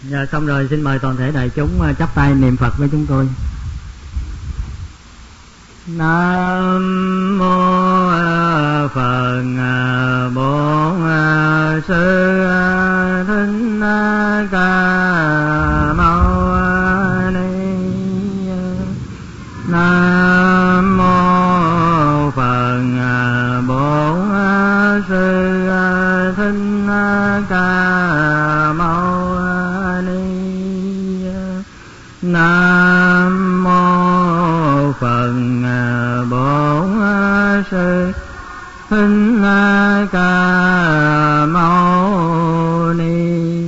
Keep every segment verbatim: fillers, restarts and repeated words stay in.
Dạ, xong rồi xin mời toàn thể đại chúng chắp tay niệm Phật với chúng tôi. Nam mô Phật Bổn Sư Thích Ca Mâu Ni. Nam mô Phật Bổn Sư Thích Ca Mâu Ni. Nam mô Phật Bổn Sư Thích Ca Mâu Ni.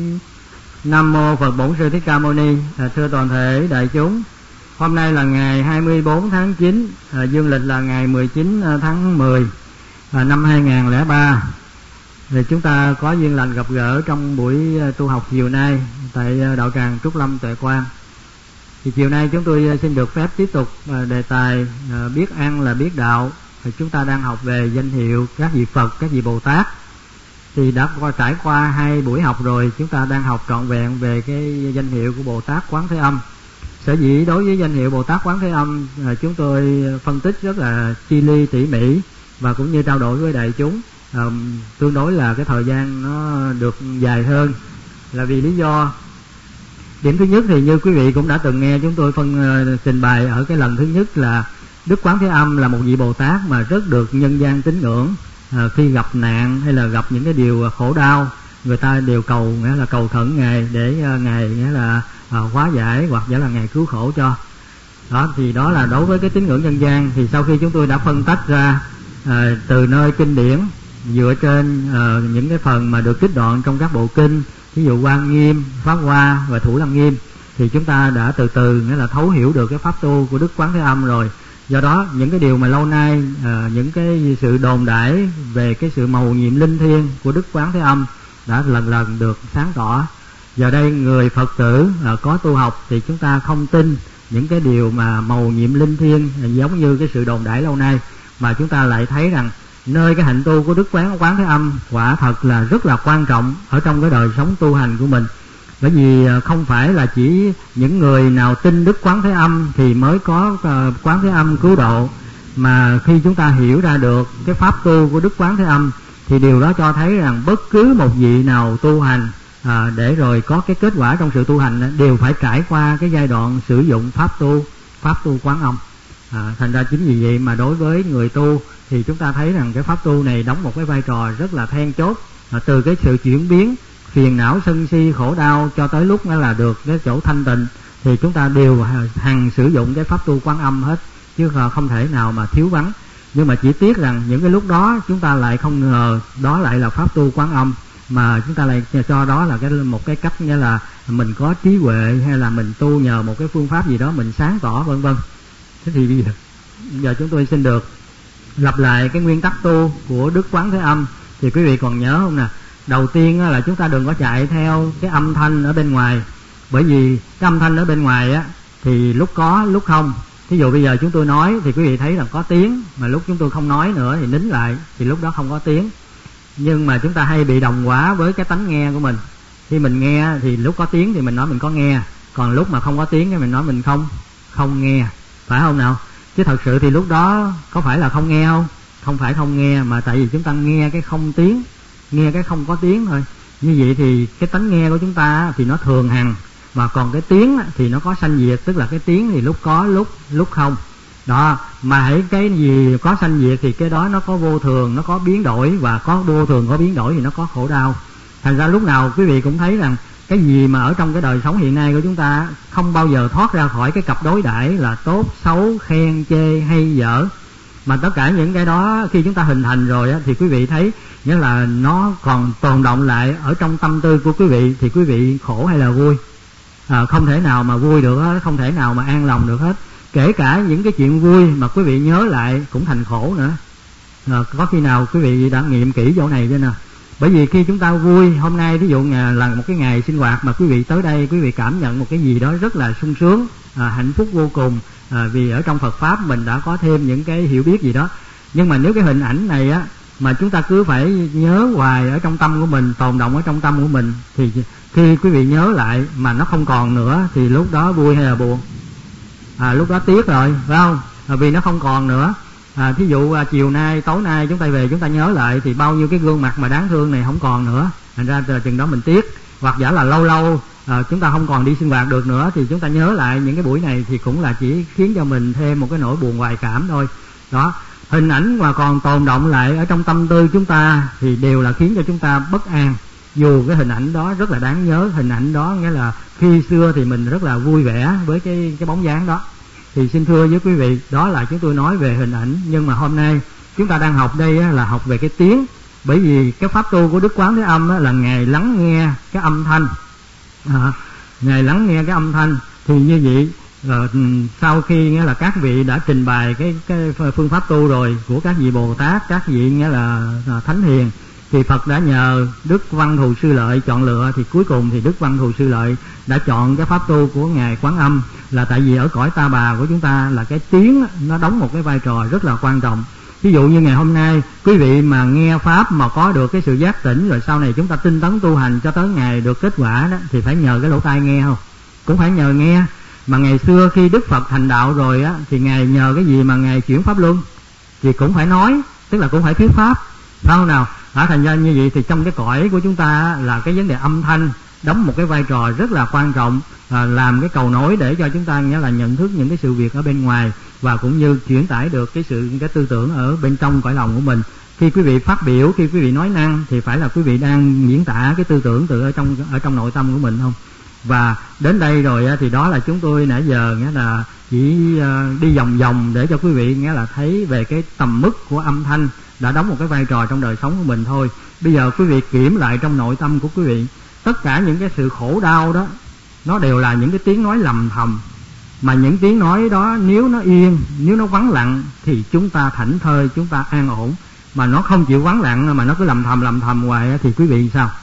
Nam mô Phật Bổn Sư Thích Ca Mâu Ni. À, thưa toàn thể đại chúng, hôm nay là ngày hai mươi bốn tháng chín, à, dương lịch là ngày mười chín tháng mười à, năm hai nghìn không trăm lẻ ba. Thì chúng ta có duyên lành gặp gỡ trong buổi tu học chiều nay tại đạo tràng Trúc Lâm Tuệ Quang. Thì chiều nay chúng tôi xin được phép tiếp tục đề tài biết ăn là biết đạo. Thì chúng ta đang học về danh hiệu các vị Phật, các vị Bồ Tát. Thì đã qua trải qua hai buổi học rồi, chúng ta đang học trọn vẹn về cái danh hiệu của Bồ Tát Quán Thế Âm. Sở dĩ đối với danh hiệu Bồ Tát Quán Thế Âm, chúng tôi phân tích rất là chi ly tỉ mỉ và cũng như trao đổi với đại chúng. À, tương đối là cái thời gian nó được dài hơn, là vì lý do điểm thứ nhất thì như quý vị cũng đã từng nghe chúng tôi phân uh, trình bày ở cái lần thứ nhất là Đức Quán Thế Âm là một vị Bồ Tát mà rất được nhân gian tín ngưỡng. À, khi gặp nạn hay là gặp những cái điều khổ đau, người ta đều cầu, nghĩa là cầu khẩn Ngài để uh, Ngài nghĩa là uh, hóa giải hoặc giả là Ngài cứu khổ cho. Đó thì đó là đối với cái tín ngưỡng nhân gian. Thì sau khi chúng tôi đã phân tách ra uh, từ nơi kinh điển, dựa trên uh, những cái phần mà được trích đoạn trong các bộ kinh, ví dụ Quan Nghiêm, Pháp Hoa và Thủ Lăng Nghiêm, thì chúng ta đã từ từ nghĩa là thấu hiểu được cái pháp tu của Đức Quán Thế Âm rồi. Do đó những cái điều mà lâu nay uh, những cái sự đồn đãi về cái sự mầu nhiệm linh thiêng của Đức Quán Thế Âm đã lần lần được sáng tỏ. Giờ đây người Phật tử uh, có tu học thì chúng ta không tin những cái điều mà mầu nhiệm linh thiêng uh, giống như cái sự đồn đãi lâu nay, mà chúng ta lại thấy rằng nơi cái hạnh tu của Đức Quán Quán Thế Âm quả thật là rất là quan trọng ở trong cái đời sống tu hành của mình. Bởi vì không phải là chỉ những người nào tin Đức Quán Thế Âm thì mới có Quán Thế Âm cứu độ, mà khi chúng ta hiểu ra được cái pháp tu của Đức Quán Thế Âm thì điều đó cho thấy rằng bất cứ một vị nào tu hành à, để rồi có cái kết quả trong sự tu hành đều phải trải qua cái giai đoạn sử dụng pháp tu, pháp tu Quán Âm. À, thành ra chính vì vậy mà đối với người tu thì chúng ta thấy rằng cái pháp tu này đóng một cái vai trò rất là then chốt, à, từ cái sự chuyển biến phiền não sân si khổ đau cho tới lúc nó là được cái chỗ thanh tịnh thì chúng ta đều hằng sử dụng cái pháp tu Quán Âm hết, chứ không thể nào mà thiếu vắng. Nhưng mà chỉ tiếc rằng những cái lúc đó chúng ta lại không ngờ đó lại là pháp tu Quán Âm, mà chúng ta lại cho đó là cái một cái cách như là mình có trí huệ hay là mình tu nhờ một cái phương pháp gì đó mình sáng tỏ vân vân. Thế thì bây giờ, giờ chúng tôi xin được lặp lại cái nguyên tắc tu của Đức Quán Thế Âm. Thì quý vị còn nhớ không nè? Đầu tiên là chúng ta đừng có chạy theo cái âm thanh ở bên ngoài, bởi vì cái âm thanh ở bên ngoài á thì lúc có lúc không. Thí dụ bây giờ chúng tôi nói thì quý vị thấy là có tiếng, mà lúc chúng tôi không nói nữa thì nín lại thì lúc đó không có tiếng. Nhưng mà chúng ta hay bị đồng hóa với cái tánh nghe của mình. Khi mình nghe thì lúc có tiếng thì mình nói mình có nghe, còn lúc mà không có tiếng thì mình nói mình không không nghe, phải không nào? Chứ thật sự thì lúc đó có phải là không nghe không? Không phải không nghe, mà tại vì chúng ta nghe cái không tiếng, nghe cái không có tiếng thôi. Như vậy thì cái tánh nghe của chúng ta thì nó thường hằng, mà còn cái tiếng thì nó có sanh diệt, tức là cái tiếng thì lúc có lúc lúc không. Đó, mà hãy cái gì có sanh diệt thì cái đó nó có vô thường, nó có biến đổi, và có vô thường có biến đổi thì nó có khổ đau. Thành ra lúc nào quý vị cũng thấy rằng cái gì mà ở trong cái đời sống hiện nay của chúng ta không bao giờ thoát ra khỏi cái cặp đối đãi là tốt, xấu, khen, chê hay dở. Mà tất cả những cái đó khi chúng ta hình thành rồi á, thì quý vị thấy nghĩa là nó còn tồn động lại ở trong tâm tư của quý vị, thì quý vị khổ hay là vui? À, không thể nào mà vui được hết, không thể nào mà an lòng được hết. Kể cả những cái chuyện vui mà quý vị nhớ lại cũng thành khổ nữa. À, có khi nào quý vị đã nghiệm kỹ chỗ này chưa nè? Bởi vì khi chúng ta vui, hôm nay ví dụ là một cái ngày sinh hoạt mà quý vị tới đây, quý vị cảm nhận một cái gì đó rất là sung sướng, à, hạnh phúc vô cùng, à, vì ở trong Phật Pháp mình đã có thêm những cái hiểu biết gì đó. Nhưng mà nếu cái hình ảnh này á mà chúng ta cứ phải nhớ hoài ở trong tâm của mình, tồn động ở trong tâm của mình, thì khi quý vị nhớ lại mà nó không còn nữa thì lúc đó vui hay là buồn? À, lúc đó tiếc rồi, phải không? À, vì nó không còn nữa. À, thí dụ à, chiều nay, tối nay chúng ta về chúng ta nhớ lại thì bao nhiêu cái gương mặt mà đáng thương này không còn nữa. Thành ra chừng đó mình tiếc. Hoặc giả là lâu lâu à, chúng ta không còn đi sinh hoạt được nữa thì chúng ta nhớ lại những cái buổi này thì cũng là chỉ khiến cho mình thêm một cái nỗi buồn hoài cảm thôi. Đó, hình ảnh mà còn tồn động lại ở trong tâm tư chúng ta thì đều là khiến cho chúng ta bất an. Dù cái hình ảnh đó rất là đáng nhớ, hình ảnh đó nghĩa là khi xưa thì mình rất là vui vẻ với cái cái bóng dáng đó. Thì xin thưa với quý vị, đó là chúng tôi nói về hình ảnh. Nhưng mà hôm nay chúng ta đang học đây là học về cái tiếng. Bởi vì cái pháp tu của Đức Quán Thế Âm là Ngài lắng nghe cái âm thanh, à, Ngài lắng nghe cái âm thanh. Thì như vậy rồi, sau khi nghĩa là các vị đã trình bày cái, cái phương pháp tu rồi của các vị Bồ Tát, các vị nghĩa là Thánh Hiền, thì Phật đã nhờ Đức Văn Thù Sư Lợi chọn lựa. Thì cuối cùng thì Đức Văn Thù Sư Lợi đã chọn cái pháp tu của Ngài Quán Âm, là tại vì ở cõi Ta Bà của chúng ta là cái tiếng nó đóng một cái vai trò rất là quan trọng. Ví dụ như ngày hôm nay quý vị mà nghe pháp mà có được cái sự giác tỉnh, rồi sau này chúng ta tinh tấn tu hành cho tới ngày được kết quả đó, thì phải nhờ cái lỗ tai nghe không? Cũng phải nhờ nghe. Mà ngày xưa khi Đức Phật thành đạo rồi á, thì Ngài nhờ cái gì mà Ngài chuyển pháp luân? Thì cũng phải nói, tức là cũng phải thuyết pháp, phải không nào? À, thành ra như vậy thì trong cái cõi của chúng ta là cái vấn đề âm thanh đóng một cái vai trò rất là quan trọng, à, làm cái cầu nối để cho chúng ta nghĩa là nhận thức những cái sự việc ở bên ngoài, và cũng như chuyển tải được cái sự cái tư tưởng ở bên trong cõi lòng của mình. Khi quý vị phát biểu, khi quý vị nói năng thì phải là quý vị đang diễn tả cái tư tưởng từ ở trong ở trong nội tâm của mình không? Và đến đây rồi thì đó là chúng tôi nãy giờ nghĩa là chỉ đi vòng vòng để cho quý vị nghĩa là thấy về cái tầm mức của âm thanh đã đóng một cái vai trò trong đời sống của mình thôi. Bây giờ quý vị kiểm lại trong nội tâm của quý vị, tất cả những cái sự khổ đau đó nó đều là những cái tiếng nói lầm thầm. Mà những tiếng nói đó nếu nó yên, nếu nó vắng lặng thì chúng ta thảnh thơi, chúng ta an ổn. Mà nó không chịu vắng lặng mà nó cứ lầm thầm lầm thầm hoài thì quý vị sao?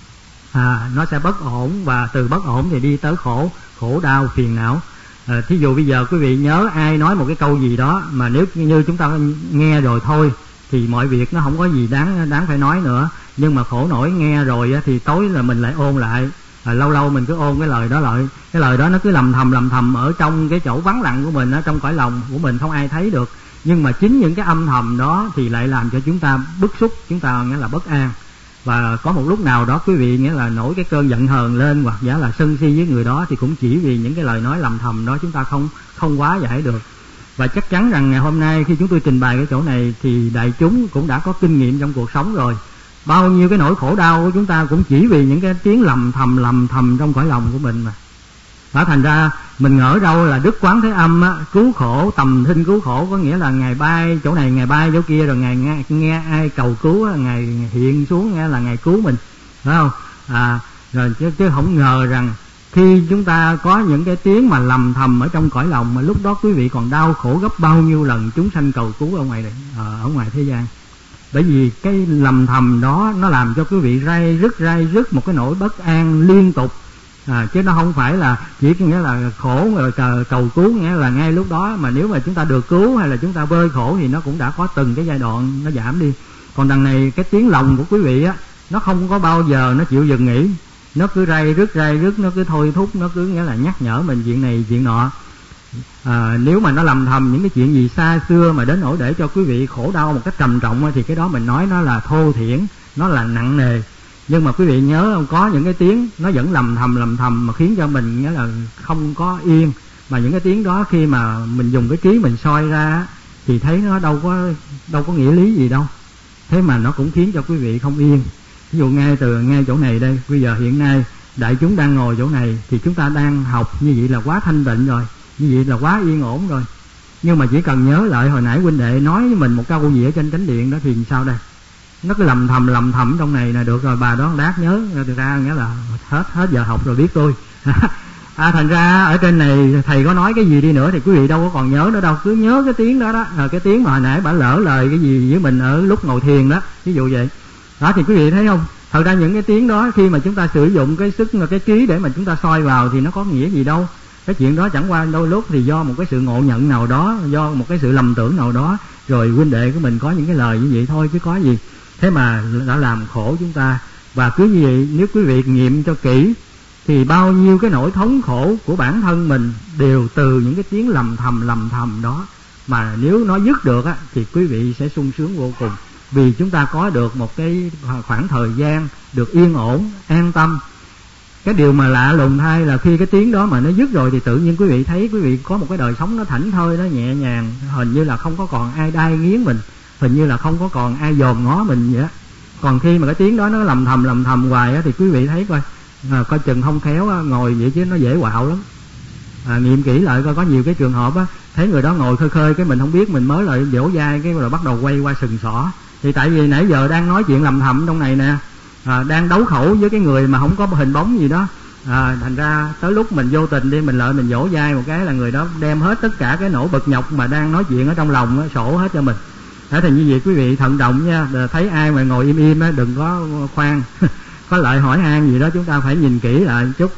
À, nó sẽ bất ổn, và từ bất ổn thì đi tới khổ, khổ đau, phiền não. À, thí dụ bây giờ quý vị nhớ ai nói một cái câu gì đó mà nếu như chúng ta nghe rồi thôi thì mọi việc nó không có gì đáng đáng phải nói nữa. Nhưng mà khổ nổi nghe rồi thì tối là mình lại ôn lại, à, lâu lâu mình cứ ôn cái lời đó lại, cái lời đó nó cứ lầm thầm lầm thầm ở trong cái chỗ vắng lặng của mình, ở trong cõi lòng của mình không ai thấy được. Nhưng mà chính những cái âm thầm đó thì lại làm cho chúng ta bức xúc, chúng ta nghĩa là bất an. Và có một lúc nào đó quý vị nghĩa là nổi cái cơn giận hờn lên, hoặc giả là sân si với người đó, thì cũng chỉ vì những cái lời nói lầm thầm đó chúng ta không không hóa giải được. Và chắc chắn rằng ngày hôm nay khi chúng tôi trình bày cái chỗ này thì đại chúng cũng đã có kinh nghiệm trong cuộc sống rồi. Bao nhiêu cái nỗi khổ đau của chúng ta cũng chỉ vì những cái tiếng lầm thầm lầm thầm trong cõi lòng của mình mà. Đó, thành ra mình ngỡ đâu là Đức Quán Thế Âm á, cứu khổ, tầm thinh cứu khổ, có nghĩa là Ngài bay chỗ này, Ngài bay chỗ kia, rồi Ngài nghe, nghe ai cầu cứu, Ngài hiện xuống nghe là Ngài cứu mình, phải không? À, rồi chứ, chứ không ngờ rằng khi chúng ta có những cái tiếng mà lầm thầm ở trong cõi lòng, mà lúc đó quý vị còn đau khổ gấp bao nhiêu lần chúng sanh cầu cứu ở ngoài này, ở ngoài thế gian. Bởi vì cái lầm thầm đó nó làm cho quý vị ray rứt ray rứt một cái nỗi bất an liên tục. À, chứ nó không phải là chỉ nghĩa là khổ rồi cầu, cầu cứu, nghĩa là ngay lúc đó, mà nếu mà chúng ta được cứu hay là chúng ta vơi khổ thì nó cũng đã có từng cái giai đoạn nó giảm đi. Còn đằng này cái tiếng lòng của quý vị á, nó không có bao giờ nó chịu dừng nghỉ, nó cứ ray rứt ray rứt, nó cứ thôi thúc, nó cứ nghĩa là nhắc nhở mình chuyện này chuyện nọ. À, nếu mà nó lầm thầm những cái chuyện gì xa xưa mà đến nỗi để cho quý vị khổ đau một cách trầm trọng thì cái đó mình nói nó là thô thiển, nó là nặng nề. Nhưng mà quý vị nhớ không, có những cái tiếng nó vẫn lầm thầm lầm thầm mà khiến cho mình nghĩa là không có yên. Mà những cái tiếng đó khi mà mình dùng cái trí mình soi ra thì thấy nó đâu có đâu có nghĩa lý gì đâu. Thế mà nó cũng khiến cho quý vị không yên. Ví dụ ngay từ ngay chỗ này đây, bây giờ hiện nay đại chúng đang ngồi chỗ này thì chúng ta đang học như vậy là quá thanh tịnh rồi, như vậy là quá yên ổn rồi. Nhưng mà chỉ cần nhớ lại hồi nãy huynh đệ nói với mình một câu gì ở trên chánh điện đó thì sao đây? Nó cứ lầm thầm lầm thầm trong này là được rồi, bà đó đát nhớ thực ra nghĩa là hết hết giờ học rồi biết tôi. À, thành ra ở trên này thầy có nói cái gì đi nữa thì quý vị đâu có còn nhớ nữa đâu, cứ nhớ cái tiếng đó đó, à, cái tiếng mà hồi nãy bà lỡ lời cái gì với mình ở lúc ngồi thiền đó, ví dụ vậy. Đó thì quý vị thấy không? Thật ra những cái tiếng đó khi mà chúng ta sử dụng cái sức cái trí để mà chúng ta soi vào thì nó có nghĩa gì đâu. Cái chuyện đó chẳng qua đôi lúc thì do một cái sự ngộ nhận nào đó, do một cái sự lầm tưởng nào đó, rồi huynh đệ của mình có những cái lời như vậy thôi chứ có gì. Thế mà đã làm khổ chúng ta. Và cứ như vậy nếu quý vị nghiệm cho kỹ thì bao nhiêu cái nỗi thống khổ của bản thân mình đều từ những cái tiếng lầm thầm lầm thầm đó. Mà nếu nó dứt được á, thì quý vị sẽ sung sướng vô cùng, vì chúng ta có được một cái khoảng thời gian được yên ổn, an tâm. Cái điều mà lạ lùng thay là khi cái tiếng đó mà nó dứt rồi thì tự nhiên quý vị thấy quý vị có một cái đời sống nó thảnh thơi, nó nhẹ nhàng, hình như là không có còn ai đai nghiến mình, hình như là không có còn ai dòm ngó mình vậy đó. Còn khi mà cái tiếng đó nó lầm thầm lầm thầm hoài á, thì quý vị thấy coi à, coi chừng không khéo á, ngồi vậy chứ nó dễ quạo lắm. À, nghiệm kỹ lại coi có nhiều cái trường hợp á, thấy người đó ngồi khơi khơi cái mình không biết, mình mới lại vỗ vai cái rồi bắt đầu quay qua sừng sỏ. Thì tại vì nãy giờ đang nói chuyện lầm thầm trong này nè, à, đang đấu khẩu với cái người mà không có hình bóng gì đó, à, thành ra tới lúc mình vô tình đi mình lợi mình vỗ vai một cái là người đó đem hết tất cả cái nỗi bực nhọc mà đang nói chuyện ở trong lòng á, sổ hết cho mình. Thế thì như vậy quý vị thận trọng nha, thấy ai mà ngồi im im á đừng có khoan có lại hỏi han gì đó, chúng ta phải nhìn kỹ lại một chút.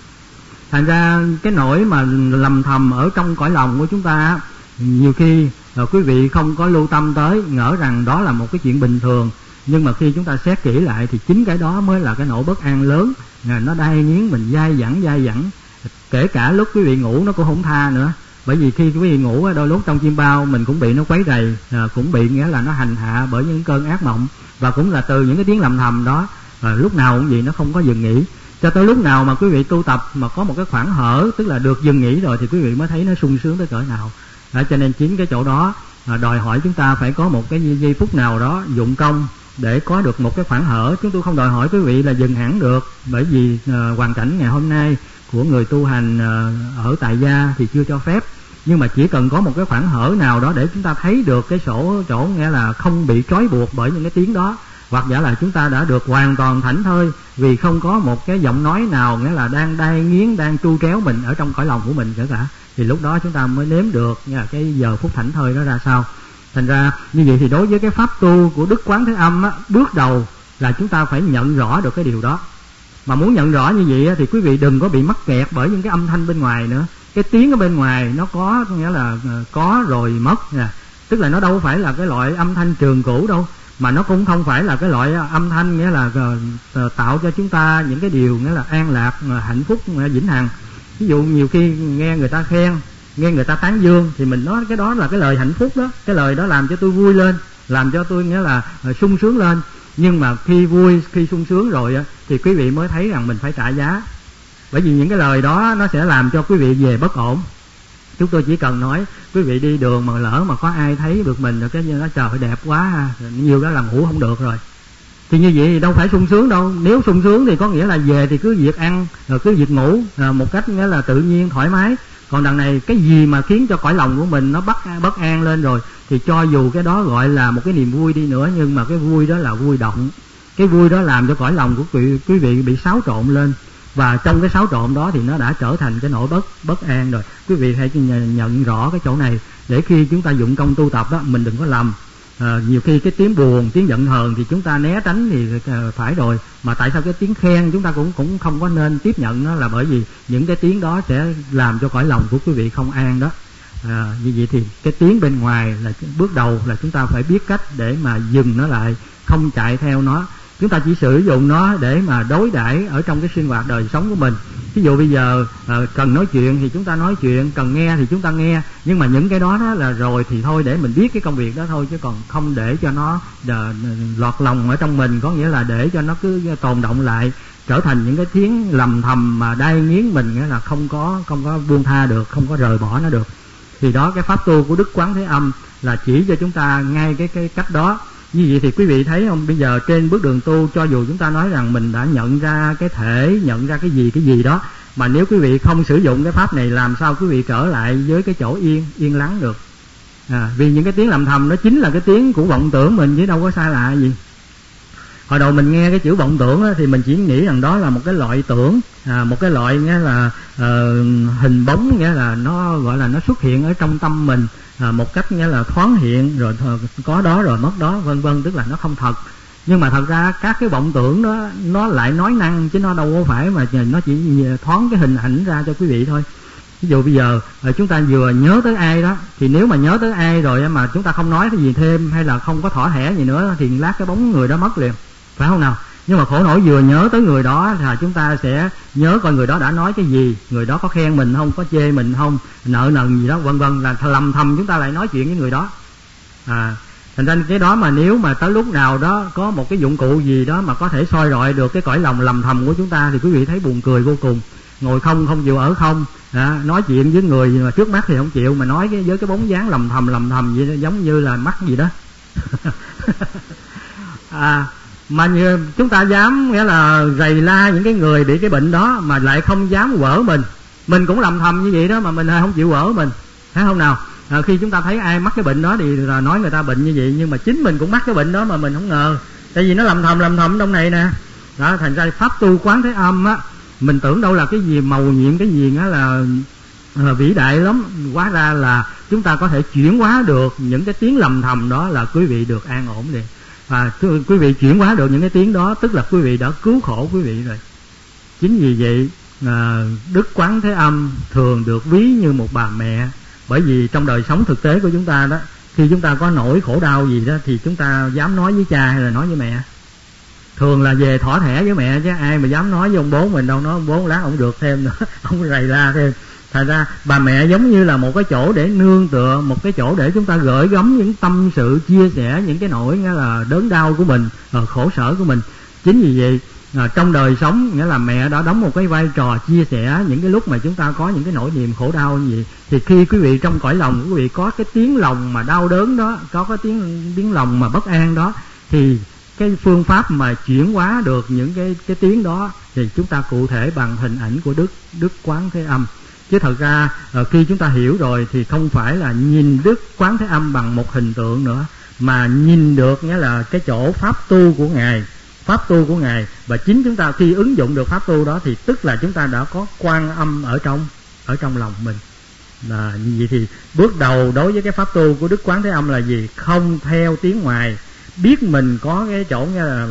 Thành ra cái nỗi mà lầm thầm ở trong cõi lòng của chúng ta nhiều khi rồi quý vị không có lưu tâm tới, ngỡ rằng đó là một cái chuyện bình thường. Nhưng mà khi chúng ta xét kỹ lại thì chính cái đó mới là cái nỗi bất an lớn, nó đai nghiến mình dai dẳng dai dẳng. Kể cả lúc quý vị ngủ nó cũng không tha nữa. Bởi vì khi quý vị ngủ đôi lúc trong chim bao mình cũng bị nó quấy rầy, cũng bị nghĩa là nó hành hạ bởi những cơn ác mộng, và cũng là từ những cái tiếng lầm thầm đó. Và lúc nào cũng vậy, nó không có dừng nghỉ. Cho tới lúc nào mà quý vị tu tập mà có một cái khoảng hở, tức là được dừng nghỉ rồi, thì quý vị mới thấy nó sung sướng tới cỡ nào. Đó, cho nên chính cái chỗ đó à, đòi hỏi chúng ta phải có một cái giây phút nào đó dụng công để có được một cái khoảng hở. Chúng tôi không đòi hỏi quý vị là dừng hẳn được, bởi vì à, hoàn cảnh ngày hôm nay của người tu hành à, ở tại gia thì chưa cho phép. Nhưng mà chỉ cần có một cái khoảng hở nào đó để chúng ta thấy được cái sổ chỗ, nghĩa là không bị trói buộc bởi những cái tiếng đó, hoặc giả là chúng ta đã được hoàn toàn thảnh thơi vì không có một cái giọng nói nào nghĩa là đang đai nghiến, đang tru tréo mình ở trong cõi lòng của mình cả cả. Thì lúc đó chúng ta mới nếm được nha, cái giờ phút thảnh thơi đó ra sao. Thành ra như vậy thì đối với cái pháp tu của Đức Quán Thế Âm á, bước đầu là chúng ta phải nhận rõ được cái điều đó. Mà muốn nhận rõ như vậy á, thì quý vị đừng có bị mắc kẹt bởi những cái âm thanh bên ngoài nữa. Cái tiếng ở bên ngoài nó có, nghĩa là có rồi mất nha. Tức là nó đâu phải là cái loại âm thanh trường cửu đâu, mà nó cũng không phải là cái loại âm thanh nghĩa là uh, tạo cho chúng ta những cái điều nghĩa là an lạc, uh, hạnh phúc, uh, vĩnh hằng. Ví dụ nhiều khi nghe người ta khen, nghe người ta tán dương thì mình nói cái đó là cái lời hạnh phúc đó, cái lời đó làm cho tôi vui lên, làm cho tôi nghĩa là uh, sung sướng lên. Nhưng mà khi vui, khi sung sướng rồi uh, thì quý vị mới thấy rằng mình phải trả giá. Bởi vì những cái lời đó nó sẽ làm cho quý vị về bất ổn. Chúng tôi chỉ cần nói quý vị đi đường mà lỡ mà có ai thấy được mình rồi cái như nó trời đẹp quá ha, nhiều đó là ngủ không được rồi. Thì như vậy thì đâu phải sung sướng đâu. Nếu sung sướng thì có nghĩa là về thì cứ việc ăn rồi cứ việc ngủ một cách nghĩa là tự nhiên thoải mái. Còn đằng này cái gì mà khiến cho cõi lòng của mình nó bất bất an lên rồi thì cho dù cái đó gọi là một cái niềm vui đi nữa, nhưng mà cái vui đó là vui động. Cái vui đó làm cho cõi lòng của quý, quý vị bị xáo trộn lên. Và trong cái xáo trộn đó thì nó đã trở thành cái nỗi bất bất an rồi. Quý vị hãy nhận rõ cái chỗ này để khi chúng ta dụng công tu tập đó mình đừng có lầm. À, nhiều khi cái tiếng buồn, tiếng giận hờn thì chúng ta né tránh thì uh, phải rồi. Mà tại sao cái tiếng khen chúng ta cũng cũng không có nên tiếp nhận nó, là bởi vì những cái tiếng đó sẽ làm cho cõi lòng của quý vị không an đó. À, như vậy thì cái tiếng bên ngoài là bước đầu là chúng ta phải biết cách để mà dừng nó lại, không chạy theo nó. Chúng ta chỉ sử dụng nó để mà đối đãi ở trong cái sinh hoạt đời sống của mình. Ví dụ bây giờ uh, cần nói chuyện thì chúng ta nói chuyện, cần nghe thì chúng ta nghe. Nhưng mà những cái đó, đó là rồi thì thôi, để mình biết cái công việc đó thôi, chứ còn không để cho nó uh, lọt lòng ở trong mình. Có nghĩa là để cho nó cứ tồn động lại, trở thành những cái tiếng lầm thầm mà đai nghiến mình, nghĩa là không có không có buông tha được, không có rời bỏ nó được. Thì đó, cái pháp tu của Đức Quán Thế Âm là chỉ cho chúng ta ngay cái cái cách đó. Như vậy thì quý vị thấy không, bây giờ trên bước đường tu, cho dù chúng ta nói rằng mình đã nhận ra cái thể, nhận ra cái gì cái gì đó, mà nếu quý vị không sử dụng cái pháp này, làm sao quý vị trở lại với cái chỗ yên yên lắng được. À, vì những cái tiếng lầm thầm nó chính là cái tiếng của vọng tưởng mình, chứ đâu có xa lạ gì. Hồi đầu mình nghe cái chữ vọng tưởng á, thì mình chỉ nghĩ rằng đó là một cái loại tưởng, à, một cái loại nghĩa là uh, hình bóng, nghĩa là nó gọi là nó xuất hiện ở trong tâm mình, à, một cách nghĩa là thoáng hiện rồi có đó rồi mất đó, vân vân, tức là nó không thật. Nhưng mà thật ra các cái vọng tưởng đó nó lại nói năng, chứ nó đâu có phải mà nó chỉ thoáng cái hình ảnh ra cho quý vị thôi. Ví dụ bây giờ chúng ta vừa nhớ tới ai đó, thì nếu mà nhớ tới ai rồi mà chúng ta không nói cái gì thêm hay là không có thỏ thẻ gì nữa thì lát cái bóng người đó mất liền, phải không nào? Nhưng mà khổ nổi vừa nhớ tới người đó là chúng ta sẽ nhớ coi người đó đã nói cái gì, người đó có khen mình không, có chê mình không, nợ nần gì đó vân vân, là lầm thầm chúng ta lại nói chuyện với người đó. À, thành ra cái đó mà nếu mà tới lúc nào đó có một cái dụng cụ gì đó mà có thể soi rọi được cái cõi lòng lầm thầm của chúng ta thì quý vị thấy buồn cười vô cùng. Ngồi không không chịu ở không, à, nói chuyện với người mà trước mắt thì không chịu, mà nói cái, với cái bóng dáng lầm thầm lầm thầm vậy đó, giống như là mắt gì đó. À, mà như chúng ta dám nghĩa là rầy la những cái người bị cái bệnh đó mà lại không dám quở mình. Mình cũng lầm thầm như vậy đó mà mình không chịu quở mình, thấy không nào? À, khi chúng ta thấy ai mắc cái bệnh đó thì là nói người ta bệnh như vậy, nhưng mà chính mình cũng mắc cái bệnh đó mà mình không ngờ, tại vì nó lầm thầm lầm thầm trong này nè. Đó, thành ra pháp tu Quán Thế Âm á, mình tưởng đâu là cái gì màu nhiệm cái gì đó là à, vĩ đại lắm, hóa ra là chúng ta có thể chuyển hóa được những cái tiếng lầm thầm đó là quý vị được an ổn liền. Và quý vị chuyển hóa được những cái tiếng đó tức là quý vị đã cứu khổ quý vị rồi. Chính vì vậy à, Đức Quán Thế Âm thường được ví như một bà mẹ. Bởi vì trong đời sống thực tế của chúng ta đó, khi chúng ta có nỗi khổ đau gì đó thì chúng ta dám nói với cha hay là nói với mẹ? Thường là về thỏ thẻ với mẹ chứ ai mà dám nói với ông bố mình đâu. Nói ông bố lát ông được thêm nữa, ông rầy la thêm. Thành ra bà mẹ giống như là một cái chỗ để nương tựa, một cái chỗ để chúng ta gửi gắm những tâm sự, chia sẻ những cái nỗi nghĩa là đớn đau của mình, khổ sở của mình. Chính vì vậy à, trong đời sống nghĩa là mẹ đã đóng một cái vai trò chia sẻ những cái lúc mà chúng ta có những cái nỗi niềm khổ đau như vậy. Thì khi quý vị trong cõi lòng quý vị có cái tiếng lòng mà đau đớn đó, có cái tiếng tiếng lòng mà bất an đó, thì cái phương pháp mà chuyển hóa được những cái cái tiếng đó thì chúng ta cụ thể bằng hình ảnh của Đức Đức Quán Thế Âm. Chứ thật ra khi chúng ta hiểu rồi thì không phải là nhìn Đức Quán Thế Âm bằng một hình tượng nữa, mà nhìn được nghĩa là cái chỗ pháp tu của Ngài, pháp tu của Ngài. Và chính chúng ta khi ứng dụng được pháp tu đó thì tức là chúng ta đã có Quan Âm ở trong ở trong lòng mình. Là như vậy thì bước đầu đối với cái pháp tu của Đức Quán Thế Âm là gì? Không theo tiếng ngoài, biết mình có cái chỗ như là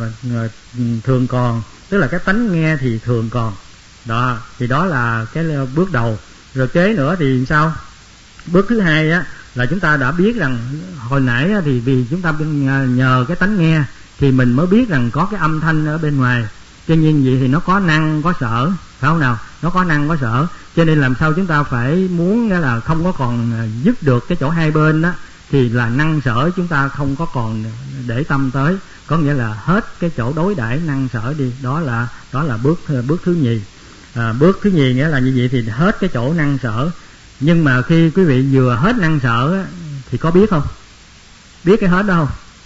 thường còn, tức là cái tánh nghe thì thường còn. Đó, thì đó là cái bước đầu. Rồi kế nữa thì sao? Bước thứ hai á là chúng ta đã biết rằng hồi nãy thì vì chúng ta nhờ cái tánh nghe thì mình mới biết rằng có cái âm thanh ở bên ngoài. Cho nên vậy thì nó có năng có sở, phải không nào? Nó có năng có sở, cho nên làm sao chúng ta phải muốn nghĩa là không có còn dứt được cái chỗ hai bên đó, thì là năng sở chúng ta không có còn để tâm tới, có nghĩa là hết cái chỗ đối đãi năng sở đi. Đó là đó là bước bước thứ nhì. À, bước thứ nhì nghĩa là như vậy thì hết cái chỗ năng sở. Nhưng mà khi quý vị vừa hết năng sở thì có biết không? Biết cái hết đó không?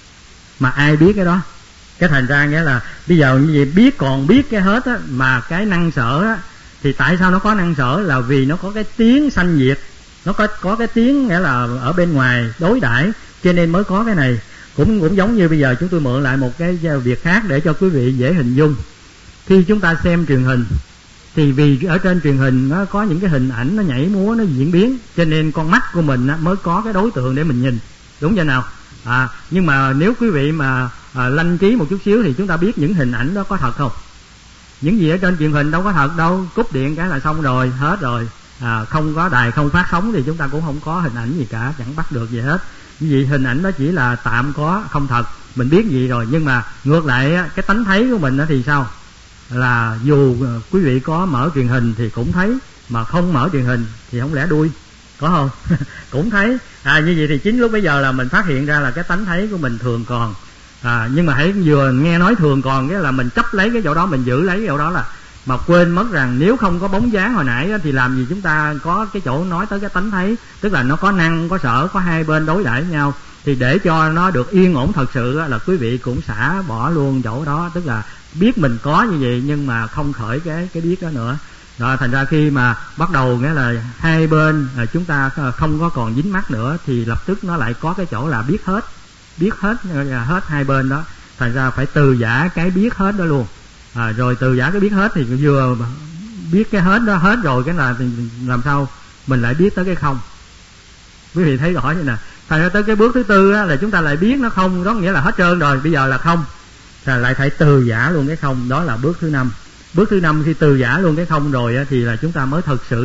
Mà ai biết cái đó? Cái thành ra nghĩa là bây giờ như vậy biết còn biết cái hết á, mà cái năng sở á, thì tại sao nó có năng sở? Là vì nó có cái tiếng sanh diệt, nó có có cái tiếng nghĩa là ở bên ngoài đối đãi, cho nên mới có cái này. Cũng cũng giống như bây giờ chúng tôi mượn lại một cái việc khác để cho quý vị dễ hình dung. Khi chúng ta xem truyền hình thì vì ở trên truyền hình nó có những cái hình ảnh nó nhảy múa, nó diễn biến, cho nên con mắt của mình mới có cái đối tượng để mình nhìn, đúng chưa nào? À, nhưng mà nếu quý vị mà à, lanh trí một chút xíu thì chúng ta biết những hình ảnh đó có thật không? Những gì ở trên truyền hình đâu có thật đâu, cúp điện cái là xong rồi, hết rồi. À, không có đài không phát sóng thì chúng ta cũng không có hình ảnh gì cả, chẳng bắt được gì hết. Như vậy hình ảnh đó chỉ là tạm có, không thật, mình biết gì rồi. Nhưng mà ngược lại cái tánh thấy của mình thì sao? Là dù quý vị có mở truyền hình thì cũng thấy, mà không mở truyền hình thì không lẽ đuôi, có không? Cũng thấy. À, như vậy thì chính lúc bây giờ là mình phát hiện ra là cái tánh thấy của mình thường còn. À, nhưng mà hãy vừa nghe nói thường còn cái là mình chấp lấy cái chỗ đó, mình giữ lấy cái chỗ đó, là mà quên mất rằng nếu không có bóng dáng hồi nãy thì làm gì chúng ta có cái chỗ nói tới cái tánh thấy. Tức là nó có năng có sở, có hai bên đối đãi nhau. Thì để cho nó được yên ổn thật sự là quý vị cũng xả bỏ luôn chỗ đó, tức là biết mình có như vậy nhưng mà không khởi cái cái biết đó nữa. Rồi thành ra khi mà bắt đầu nghĩa là hai bên à, chúng ta không có còn dính mắc nữa thì lập tức nó lại có cái chỗ là biết hết, biết hết hết hai bên đó. Thành ra phải từ giả cái biết hết đó luôn. À, rồi từ giả cái biết hết thì vừa biết cái hết đó hết rồi cái là làm sao mình lại biết tới cái không. Quý vị thấy rõ như nè. Thành ra tới cái bước thứ tư á, là chúng ta lại biết nó không, đó nghĩa là hết trơn rồi, bây giờ là không. Rồi lại phải từ giả luôn cái không, đó là bước thứ năm. Bước thứ năm khi từ giả luôn cái không rồi á, thì là chúng ta mới thực sự là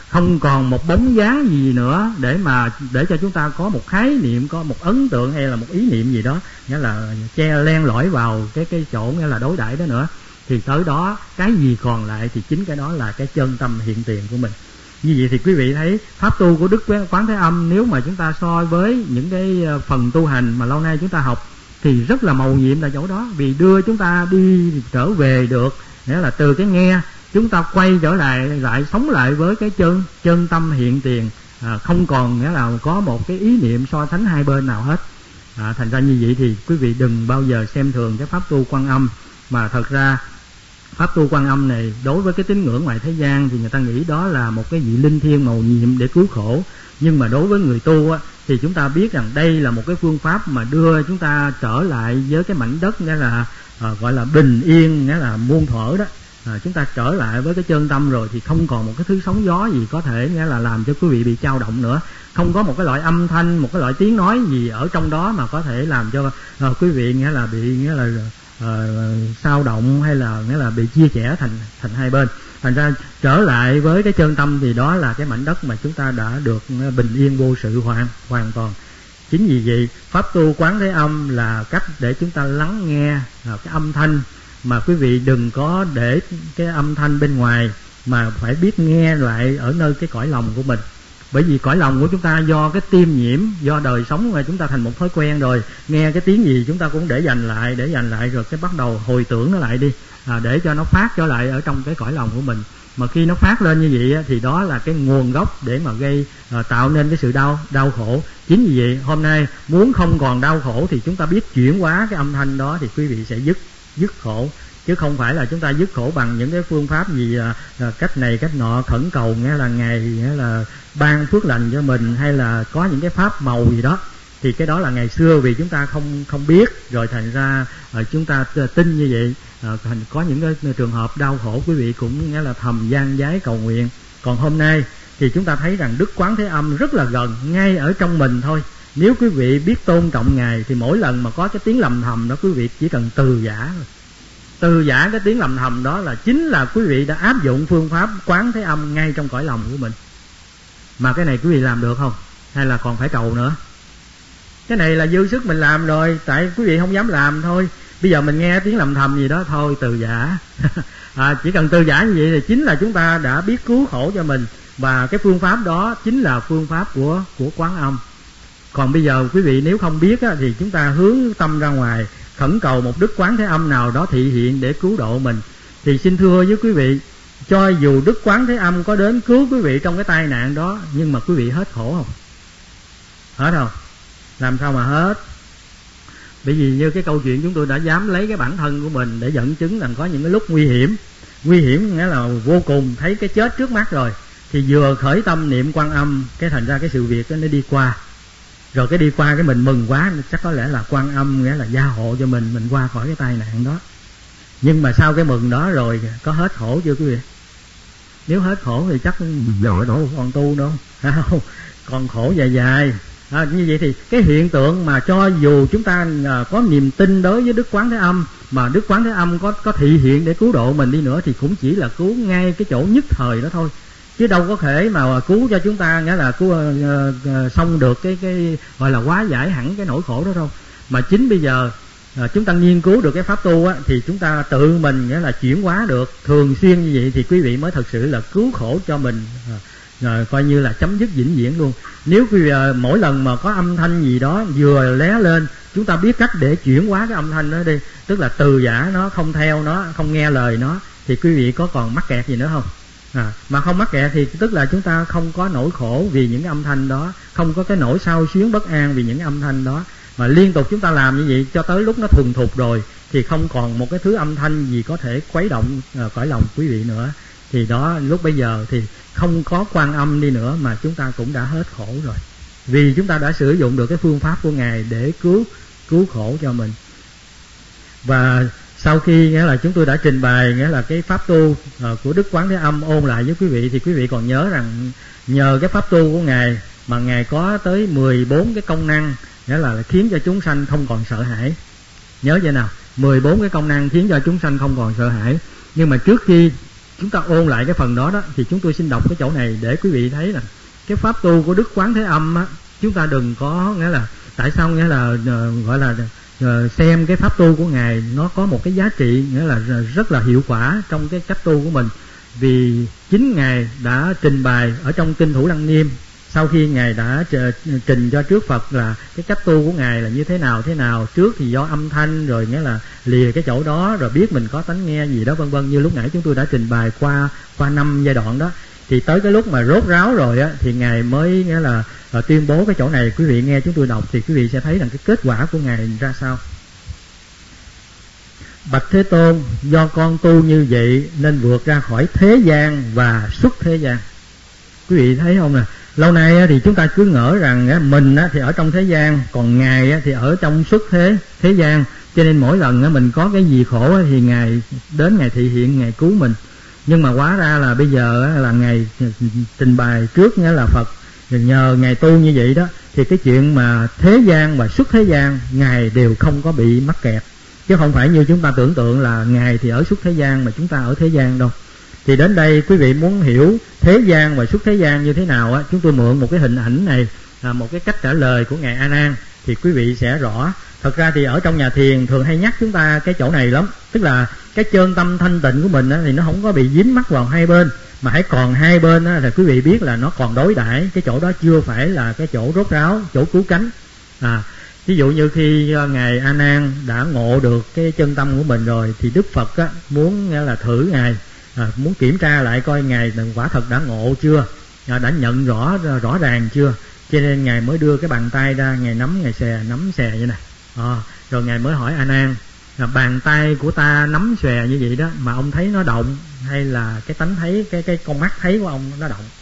không còn một bóng dáng gì nữa để mà để cho chúng ta có một khái niệm, có một ấn tượng hay là một ý niệm gì đó, nghĩa là che len lỏi vào cái cái chỗ nghĩa là đối đãi đó nữa, thì tới đó cái gì còn lại thì chính cái đó là cái chân tâm hiện tiền của mình. Như vậy thì quý vị thấy pháp tu của Đức Quán Thế Âm, nếu mà chúng ta so với những cái phần tu hành mà lâu nay chúng ta học thì rất là mầu nhiệm là chỗ đó, vì đưa chúng ta đi trở về được, nghĩa là từ cái nghe chúng ta quay trở lại lại sống lại với cái chân chân tâm hiện tiền, à, không còn nghĩa là có một cái ý niệm so sánh hai bên nào hết. À, thành ra như vậy thì quý vị đừng bao giờ xem thường cái pháp tu Quan Âm, mà thật ra pháp tu Quan Âm này đối với cái tín ngưỡng ngoài thế gian thì người ta nghĩ đó là một cái vị linh thiêng mầu nhiệm để cứu khổ, nhưng mà đối với người tu á, thì chúng ta biết rằng đây là một cái phương pháp mà đưa chúng ta trở lại với cái mảnh đất nghĩa là à, gọi là bình yên, nghĩa là muôn thuở đó. À, chúng ta trở lại với cái chân tâm rồi thì không còn một cái thứ sóng gió gì có thể nghĩa là làm cho quý vị bị dao động nữa, không có một cái loại âm thanh, một cái loại tiếng nói gì ở trong đó mà có thể làm cho à, quý vị nghĩa là bị nghĩa là sao uh, động hay là nghĩa là bị chia sẻ thành thành hai bên. Thành ra trở lại với cái chân tâm thì đó là cái mảnh đất mà chúng ta đã được bình yên vô sự hoàn hoàn toàn. Chính vì vậy pháp tu Quán Thế Âm là cách để chúng ta lắng nghe uh, cái âm thanh, mà quý vị đừng có để cái âm thanh bên ngoài mà phải biết nghe lại ở nơi cái cõi lòng của mình. Bởi vì cõi lòng của chúng ta do cái tiêm nhiễm, do đời sống mà chúng ta thành một thói quen rồi, nghe cái tiếng gì chúng ta cũng để dành lại, để dành lại rồi cái bắt đầu hồi tưởng nó lại đi, à, để cho nó phát trở lại ở trong cái cõi lòng của mình. Mà khi nó phát lên như vậy thì đó là cái nguồn gốc để mà gây à, tạo nên cái sự đau đau khổ. Chính vì vậy hôm nay muốn không còn đau khổ thì chúng ta biết chuyển hóa cái âm thanh đó thì quý vị sẽ dứt dứt khổ, chứ không phải là chúng ta dứt khổ bằng những cái phương pháp gì à, à, cách này cách nọ khẩn cầu nghĩa là Ngài nghĩa là ban phước lành cho mình, hay là có những cái pháp màu gì đó, thì cái đó là ngày xưa vì chúng ta không không biết rồi thành ra à, chúng ta tin như vậy, à, thành có những cái trường hợp đau khổ quý vị cũng nghĩa là thầm gian giái cầu nguyện. Còn hôm nay thì chúng ta thấy rằng Đức Quán Thế Âm rất là gần, ngay ở trong mình thôi. Nếu quý vị biết tôn trọng Ngài thì mỗi lần mà có cái tiếng lầm thầm đó quý vị chỉ cần từ giả thôi. Từ giả cái tiếng lầm thầm đó là chính là quý vị đã áp dụng phương pháp Quán Thế Âm ngay trong cõi lòng của mình. Mà cái này quý vị làm được không? Hay là còn phải cầu nữa? Cái này là dư sức mình làm rồi, tại quý vị không dám làm thôi. Bây giờ mình nghe tiếng lầm thầm gì đó thôi từ giả. à, chỉ cần từ giả như vậy thì chính là chúng ta đã biết cứu khổ cho mình, và cái phương pháp đó chính là phương pháp của của Quán Âm. Còn bây giờ quý vị nếu không biết á, thì chúng ta hướng tâm ra ngoài khẩn cầu một Đức Quán Thế Âm nào đó thị hiện để cứu độ mình. Thì xin thưa với quý vị, cho dù Đức Quán Thế Âm có đến cứu quý vị trong cái tai nạn đó, nhưng mà quý vị hết khổ không? Hết không? Làm sao mà hết? Bởi vì như cái câu chuyện chúng tôi đã dám lấy cái bản thân của mình để dẫn chứng rằng có những cái lúc nguy hiểm, nguy hiểm nghĩa là vô cùng, thấy cái chết trước mắt rồi, thì vừa khởi tâm niệm Quan Âm, cái thành ra cái sự việc đó nó đi qua. Rồi cái đi qua cái mình mừng quá, chắc có lẽ là Quan Âm nghĩa là gia hộ cho mình, mình qua khỏi cái tai nạn đó. Nhưng mà sau cái mừng đó rồi có hết khổ chưa quý vị? Nếu hết khổ thì chắc rồi đâu còn tu đâu, không? Còn khổ dài dài. À, như vậy thì cái hiện tượng mà cho dù chúng ta à, có niềm tin đối với Đức Quán Thế Âm, mà Đức Quán Thế Âm có có thị hiện để cứu độ mình đi nữa, thì cũng chỉ là cứu ngay cái chỗ nhất thời đó thôi, chứ đâu có thể mà cứu cho chúng ta nghĩa là cứu uh, uh, xong được cái cái gọi là hóa giải hẳn cái nỗi khổ đó đâu. Mà chính bây giờ uh, chúng ta nghiên cứu được cái pháp tu á, thì chúng ta tự mình nghĩa là chuyển hóa được thường xuyên như vậy thì quý vị mới thật sự là cứu khổ cho mình, uh, rồi coi như là chấm dứt vĩnh viễn luôn. Nếu quý vị uh, mỗi lần mà có âm thanh gì đó vừa lé lên, chúng ta biết cách để chuyển hóa cái âm thanh đó đi, tức là từ giả nó, không theo nó, không nghe lời nó, thì quý vị có còn mắc kẹt gì nữa không? À, mà không mắc kẹt thì tức là chúng ta không có nỗi khổ vì những âm thanh đó, không có cái nỗi xao xuyến bất an vì những âm thanh đó, mà liên tục chúng ta làm như vậy cho tới lúc nó thuần thục rồi thì không còn một cái thứ âm thanh gì có thể khuấy động uh, cõi lòng quý vị nữa. Thì đó, lúc bây giờ thì không có Quan Âm đi nữa mà chúng ta cũng đã hết khổ rồi, vì chúng ta đã sử dụng được cái phương pháp của Ngài để cứu cứu khổ cho mình. Và sau khi nghĩa là chúng tôi đã trình bày nghĩa là cái pháp tu uh, của Đức Quán Thế Âm ôn lại với quý vị, thì quý vị còn nhớ rằng nhờ cái pháp tu của Ngài mà Ngài có tới mười bốn cái công năng, nghĩa là khiến cho chúng sanh không còn sợ hãi. Nhớ chưa nào? mười bốn cái công năng khiến cho chúng sanh không còn sợ hãi. Nhưng mà trước khi chúng ta ôn lại cái phần đó đó, thì chúng tôi xin đọc cái chỗ này để quý vị thấy là cái pháp tu của Đức Quán Thế Âm á, chúng ta đừng có nghĩa là tại sao nghĩa là uh, gọi là uh, xem cái pháp tu của ngài nó có một cái giá trị nghĩa là rất là hiệu quả trong cái cách tu của mình, vì chính ngài đã trình bày ở trong kinh Thủ Lăng Nghiêm. Sau khi ngài đã trình cho trước Phật là cái cách tu của ngài là như thế nào thế nào, trước thì do âm thanh, rồi nghĩa là lìa cái chỗ đó, rồi biết mình có tánh nghe gì đó vân vân, như lúc nãy chúng tôi đã trình bày qua qua năm giai đoạn đó. Thì tới cái lúc mà rốt ráo rồi á, thì ngài mới nghĩa là uh, tuyên bố cái chỗ này. Quý vị nghe chúng tôi đọc thì quý vị sẽ thấy rằng cái kết quả của ngài ra sao. Bạch Thế Tôn, do con tu như vậy nên vượt ra khỏi thế gian và xuất thế gian. Quý vị thấy không nè, lâu nay thì chúng ta cứ ngỡ rằng mình thì ở trong thế gian, còn ngài thì ở trong xuất thế thế gian, cho nên mỗi lần mình có cái gì khổ thì ngài đến, ngài thị hiện, ngài cứu mình. Nhưng mà hóa ra là bây giờ là ngài trình bày trước nghĩa là Phật, nhờ ngài tu như vậy đó, thì cái chuyện mà thế gian và xuất thế gian ngài đều không có bị mắc kẹt, chứ không phải như chúng ta tưởng tượng là ngài thì ở xuất thế gian mà chúng ta ở thế gian đâu. Thì đến đây quý vị muốn hiểu thế gian và xuất thế gian như thế nào á, chúng tôi mượn một cái hình ảnh này, là một cái cách trả lời của ngài A Nan, thì quý vị sẽ rõ. Thật ra thì ở trong nhà thiền thường hay nhắc chúng ta cái chỗ này lắm, tức là cái chân tâm thanh tịnh của mình á, thì nó không có bị dính mắc vào hai bên, mà hãy còn hai bên á, thì quý vị biết là nó còn đối đãi, cái chỗ đó chưa phải là cái chỗ rốt ráo, chỗ cứu cánh. À, ví dụ như khi ngài A Nan đã ngộ được cái chân tâm của mình rồi, thì Đức Phật á, muốn nghĩa là thử ngài, à, muốn kiểm tra lại coi ngài quả thật đã ngộ chưa, à, đã nhận rõ rõ ràng chưa, cho nên ngài mới đưa cái bàn tay ra, ngài nắm, ngài xè nắm xè như này, à, rồi ngài mới hỏi A Nan là bàn tay của ta nắm xòe như vậy đó mà ông thấy nó động, hay là cái tánh thấy, cái cái con mắt thấy của ông nó động?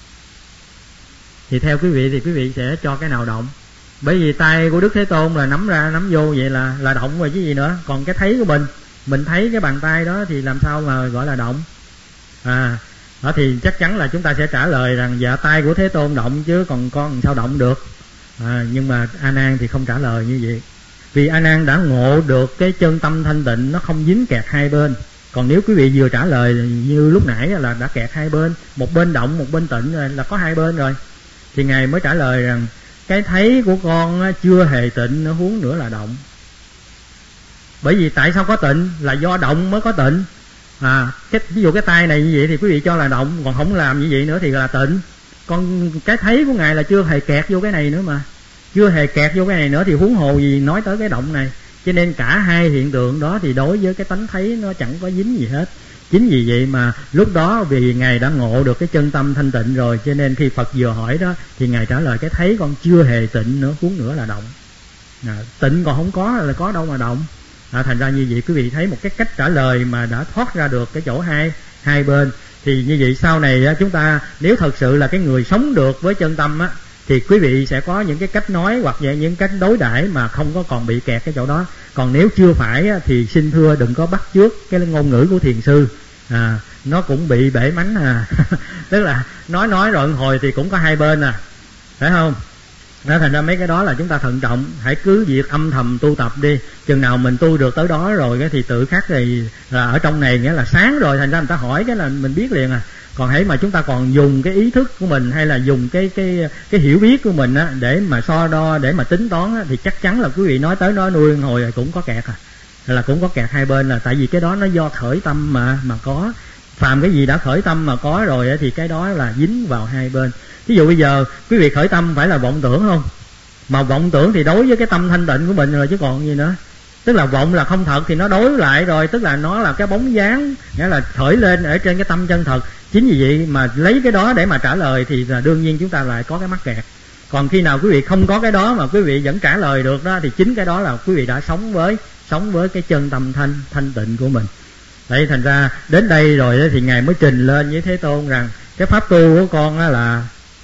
Thì theo quý vị thì quý vị sẽ cho cái nào động? Bởi vì tay của Đức Thế Tôn là nắm ra nắm vô vậy là là động rồi chứ gì nữa. Còn cái thấy của mình, mình thấy cái bàn tay đó thì làm sao mà gọi là động? À, đó thì chắc chắn là chúng ta sẽ trả lời rằng dạ tay của Thế Tôn động chứ còn con sao động được. À, nhưng mà A Nan thì không trả lời như vậy, vì A Nan đã ngộ được cái chân tâm thanh tịnh, nó không dính kẹt hai bên. Còn nếu quý vị vừa trả lời như lúc nãy là đã kẹt hai bên, một bên động một bên tịnh rồi, là có hai bên rồi, thì ngài mới trả lời rằng cái thấy của con chưa hề tịnh, nó huống nữa là động. Bởi vì tại sao có tịnh? Là do động mới có tịnh. À, cái, ví dụ cái tay này như vậy thì quý vị cho là động, còn không làm như vậy nữa thì là tịnh. Còn cái thấy của ngài là chưa hề kẹt vô cái này nữa mà, chưa hề kẹt vô cái này nữa thì huống hồ gì nói tới cái động này. Cho nên cả hai hiện tượng đó thì đối với cái tánh thấy nó chẳng có dính gì hết. Chính vì vậy mà lúc đó vì ngài đã ngộ được cái chân tâm thanh tịnh rồi, cho nên khi Phật vừa hỏi đó thì ngài trả lời cái thấy con chưa hề tịnh nữa, huống nữa là động. À, tịnh còn không có là có đâu mà động. À, thành ra như vậy quý vị thấy một cái cách trả lời mà đã thoát ra được cái chỗ hai hai bên. Thì như vậy sau này chúng ta nếu thật sự là cái người sống được với chân tâm á, thì quý vị sẽ có những cái cách nói hoặc những cách đối đãi mà không có còn bị kẹt cái chỗ đó. Còn nếu chưa phải á, thì xin thưa đừng có bắt chước cái ngôn ngữ của thiền sư, à, nó cũng bị bể mánh à. Tức là nói nói rồi hồi thì cũng có hai bên à, phải không? Đó, thành ra mấy cái đó là chúng ta thận trọng, hãy cứ việc âm thầm tu tập đi. Chừng nào mình tu được tới đó rồi cái thì tự khắc thì là ở trong này nghĩa là sáng rồi, thành ra người ta hỏi cái là mình biết liền à. Còn hãy mà chúng ta còn dùng cái ý thức của mình hay là dùng cái cái cái hiểu biết của mình á để mà so đo, để mà tính toán á, thì chắc chắn là quý vị nói tới nói nuôi hồi cũng có kẹt à, là cũng có kẹt hai bên. Là tại vì cái đó nó do khởi tâm mà mà có, phàm cái gì đã khởi tâm mà có rồi á, thì cái đó là dính vào hai bên. Ví dụ bây giờ quý vị khởi tâm phải là vọng tưởng không? Mà vọng tưởng thì đối với cái tâm thanh tịnh của mình rồi chứ còn gì nữa. Tức là vọng là không thật thì nó đối lại rồi, tức là nó là cái bóng dáng, nghĩa là khởi lên ở trên cái tâm chân thật. Chính vì vậy mà lấy cái đó để mà trả lời thì là đương nhiên chúng ta lại có cái mắc kẹt. Còn khi nào quý vị không có cái đó mà quý vị vẫn trả lời được đó, thì chính cái đó là quý vị đã sống với sống với cái chân tâm thanh thanh tịnh của mình. Đấy, thành ra đến đây rồi thì ngài mới trình lên với Thế Tôn rằng cái pháp tu của con là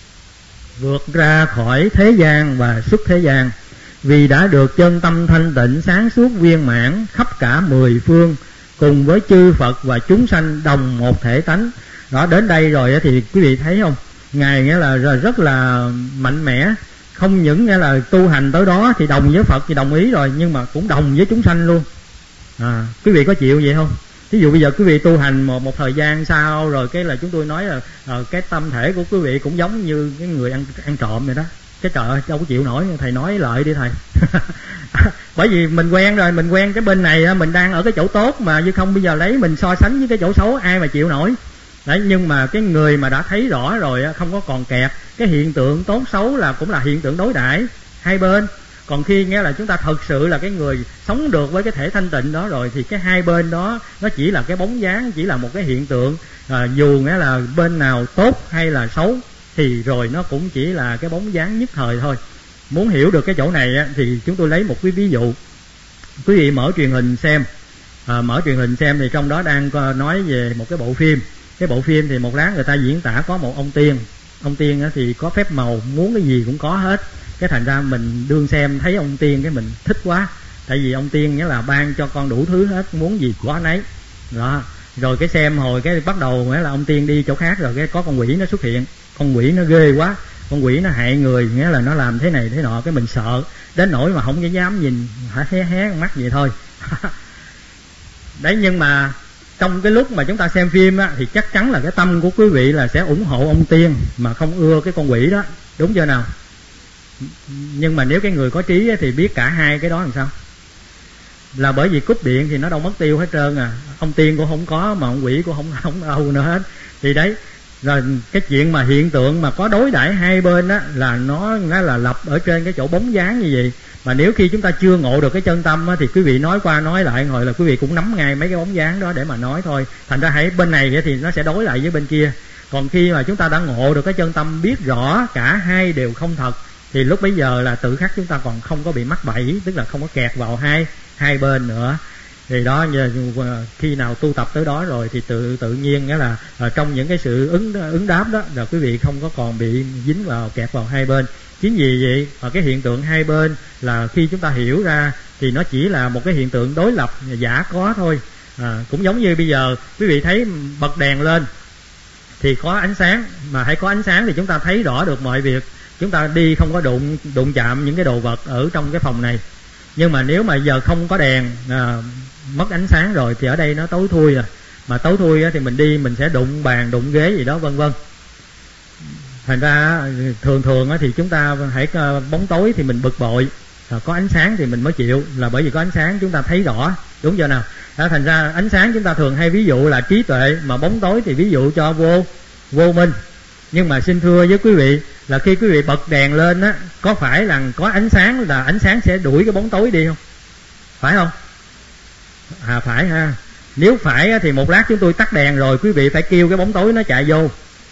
vượt ra khỏi thế gian và xuất thế gian, vì đã được chân tâm thanh tịnh sáng suốt viên mãn khắp cả mười phương, cùng với chư Phật và chúng sanh đồng một thể tánh. Đó, đến đây rồi thì quý vị thấy không, ngài nghĩa là rất là mạnh mẽ, không những nghĩa là tu hành tới đó thì đồng với Phật thì đồng ý rồi, nhưng mà cũng đồng với chúng sanh luôn. À, quý vị có chịu vậy không? Thí dụ bây giờ quý vị tu hành một một thời gian sau rồi cái là chúng tôi nói là uh, cái tâm thể của quý vị cũng giống như cái người ăn ăn trộm vậy đó. Cái trời ơi, đâu có chịu nổi, thầy nói lợi đi thầy. Bởi vì mình quen rồi, mình quen cái bên này mình đang ở cái chỗ tốt mà, chứ không bây giờ lấy mình so sánh với cái chỗ xấu ai mà chịu nổi. Đấy, nhưng mà cái người mà đã thấy rõ rồi không có còn kẹt. Cái hiện tượng tốt xấu là cũng là hiện tượng đối đãi hai bên. Còn khi nghe là chúng ta thật sự là cái người sống được với cái thể thanh tịnh đó rồi thì cái hai bên đó nó chỉ là cái bóng dáng, chỉ là một cái hiện tượng. À, dù nghe là bên nào tốt hay là xấu thì rồi nó cũng chỉ là cái bóng dáng nhất thời thôi. Muốn hiểu được cái chỗ này á, thì chúng tôi lấy một cái ví dụ. Quý vị mở truyền hình xem, à, mở truyền hình xem thì trong đó đang nói về một cái bộ phim. Cái bộ phim thì một lát người ta diễn tả có một ông tiên. Ông tiên á thì có phép màu, muốn cái gì cũng có hết. Cái thành ra mình đương xem thấy ông tiên cái mình thích quá. Tại vì ông tiên nghĩa là ban cho con đủ thứ hết, muốn gì có nấy. Đó. Rồi cái xem hồi cái bắt đầu nghĩa là ông tiên đi chỗ khác rồi cái có con quỷ nó xuất hiện. Con quỷ nó ghê quá, con quỷ nó hại người, nghĩa là nó làm thế này thế nọ, cái mình sợ đến nỗi mà không dám nhìn, hé hé con mắt vậy thôi. Đấy, nhưng mà trong cái lúc mà chúng ta xem phim á, thì chắc chắn là cái tâm của quý vị là sẽ ủng hộ ông tiên mà không ưa cái con quỷ đó, đúng chưa nào? Nhưng mà nếu cái người có trí á, thì biết cả hai cái đó làm sao? Là bởi vì cúp điện thì nó đâu mất tiêu hết trơn à. Ông tiên cũng không có mà ông quỷ cũng không không đâu nữa hết. Thì đấy, rồi cái chuyện mà hiện tượng mà có đối đãi hai bên á là nó nó là lập ở trên cái chỗ bóng dáng như vậy. Mà nếu khi chúng ta chưa ngộ được cái chân tâm á, thì quý vị nói qua nói lại rồi là quý vị cũng nắm ngay mấy cái bóng dáng đó để mà nói thôi. Thành ra hãy bên này thì nó sẽ đối lại với bên kia. Còn khi mà chúng ta đã ngộ được cái chân tâm, biết rõ cả hai đều không thật, thì lúc bấy giờ là tự khắc chúng ta còn không có bị mắc bẫy, tức là không có kẹt vào hai hai bên nữa. Thì đó, khi nào tu tập tới đó rồi thì tự tự nhiên nghĩa là trong những cái sự ứng ứng đáp đó là quý vị không có còn bị dính vào kẹt vào hai bên. Chính vì vậy và cái hiện tượng hai bên là khi chúng ta hiểu ra thì nó chỉ là một cái hiện tượng đối lập giả có thôi. À, cũng giống như bây giờ quý vị thấy bật đèn lên thì có ánh sáng, mà hãy có ánh sáng thì chúng ta thấy rõ được mọi việc. Chúng ta đi không có đụng đụng chạm những cái đồ vật ở trong cái phòng này. Nhưng mà nếu mà giờ không có đèn, à, mất ánh sáng rồi thì ở đây nó tối thui à. Mà tối thui thì mình đi mình sẽ đụng bàn đụng ghế gì đó vân vân. Thành ra thường thường thì chúng ta hãy bóng tối thì mình bực bội, có ánh sáng thì mình mới chịu, là bởi vì có ánh sáng chúng ta thấy rõ, đúng chưa nào? Đó, thành ra ánh sáng chúng ta thường hay ví dụ là trí tuệ, mà bóng tối thì ví dụ cho vô vô minh. Nhưng mà xin thưa với quý vị là khi quý vị bật đèn lên á, có phải là có ánh sáng là ánh sáng sẽ đuổi cái bóng tối đi không? Phải không? À phải ha. Nếu phải thì một lát chúng tôi tắt đèn rồi quý vị phải kêu cái bóng tối nó chạy vô.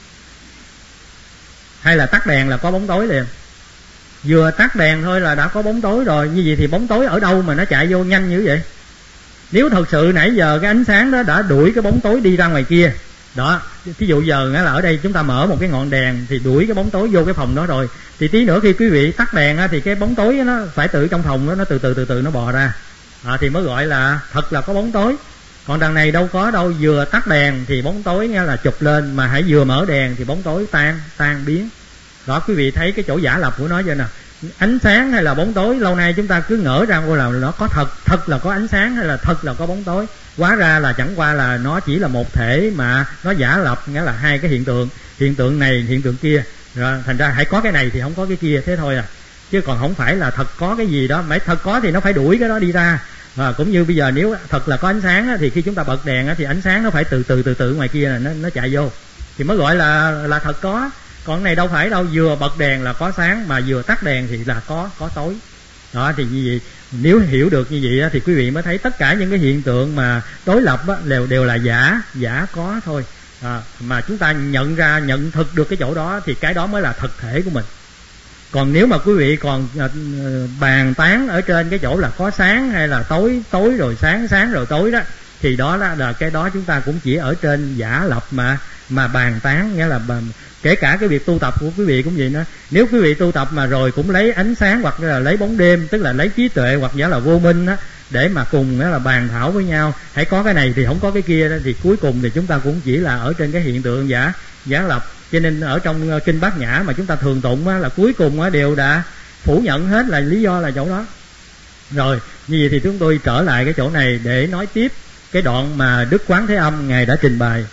Hay là tắt đèn là có bóng tối liền? Vừa tắt đèn thôi là đã có bóng tối rồi. Như vậy thì bóng tối ở đâu mà nó chạy vô nhanh như vậy? Nếu thật sự nãy giờ cái ánh sáng đó đã đuổi cái bóng tối đi ra ngoài kia đó, thí dụ giờ là ở đây chúng ta mở một cái ngọn đèn thì đuổi cái bóng tối vô cái phòng đó rồi, thì tí nữa khi quý vị tắt đèn á, thì cái bóng tối nó phải tự trong phòng đó, nó từ từ từ từ nó bò ra, à, thì mới gọi là thật là có bóng tối. Còn đằng này đâu có đâu, vừa tắt đèn thì bóng tối nghe là chụp lên, mà hãy vừa mở đèn thì bóng tối tan tan biến. Đó, quý vị thấy cái chỗ giả lập của nó chưa nào? Ánh sáng hay là bóng tối, lâu nay chúng ta cứ ngỡ ra là nó có thật, thật là có ánh sáng hay là thật là có bóng tối. Hóa ra là chẳng qua là nó chỉ là một thể mà nó giả lập, nghĩa là hai cái hiện tượng, hiện tượng này hiện tượng kia. Rồi, thành ra hãy có cái này thì không có cái kia, thế thôi à. Chứ còn không phải là thật có cái gì đó, mà thật có thì nó phải đuổi cái đó đi ra. À, cũng như bây giờ nếu thật là có ánh sáng á, thì khi chúng ta bật đèn á, thì ánh sáng nó phải từ từ từ từ ngoài kia là nó nó chạy vô thì mới gọi là là thật có. Còn cái này đâu phải đâu, vừa bật đèn là có sáng, mà vừa tắt đèn thì là có có tối. Đó, thì như vậy, nếu hiểu được như vậy á, thì quý vị mới thấy tất cả những cái hiện tượng mà đối lập á, đều đều là giả giả có thôi. À, mà chúng ta nhận ra, nhận thực được cái chỗ đó thì cái đó mới là thực thể của mình. Còn nếu mà quý vị còn uh, bàn tán ở trên cái chỗ là có sáng hay là tối, tối rồi sáng, sáng rồi tối đó, thì đó là, là cái đó chúng ta cũng chỉ ở trên giả lập mà mà bàn tán, nghĩa là bàn, kể cả cái việc tu tập của quý vị cũng vậy nữa. Nếu quý vị tu tập mà rồi cũng lấy ánh sáng hoặc là lấy bóng đêm, tức là lấy trí tuệ hoặc giả là vô minh á, để mà cùng là bàn thảo với nhau, hãy có cái này thì không có cái kia đó, thì cuối cùng thì chúng ta cũng chỉ là ở trên cái hiện tượng giả giả lập. Cho nên ở trong kinh Bát Nhã mà chúng ta thường tụng á, là cuối cùng á, đều đã phủ nhận hết, là lý do là chỗ đó. Rồi như vậy thì chúng tôi trở lại cái chỗ này để nói tiếp cái đoạn mà Đức Quán Thế Âm Ngài đã trình bày.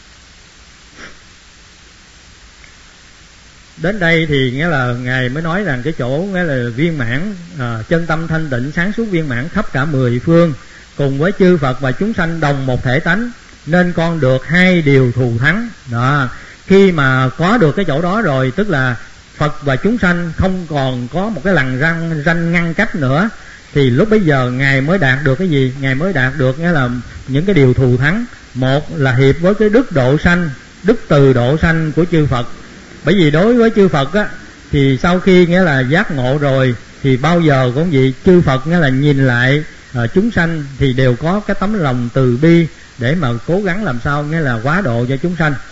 Đến đây thì nghĩa là Ngài mới nói rằng cái chỗ nghĩa là viên mãn, à, chân tâm thanh tịnh sáng suốt viên mãn khắp cả mười phương, cùng với chư Phật và chúng sanh đồng một thể tánh, nên con được hai điều thù thắng. Đó, khi mà có được cái chỗ đó rồi, tức là Phật và chúng sanh không còn có một cái lằn ranh, ranh ngăn cách nữa, thì lúc bấy giờ Ngài mới đạt được cái gì? Ngài mới đạt được nghĩa là những cái điều thù thắng. Một là hiệp với cái đức độ sanh, đức từ độ sanh của chư Phật. Bởi vì đối với chư Phật á, thì sau khi nghĩa là giác ngộ rồi thì bao giờ cũng vậy, chư Phật nghĩa là nhìn lại uh, chúng sanh thì đều có cái tấm lòng từ bi để mà cố gắng làm sao nghĩa là quá độ cho chúng sanh.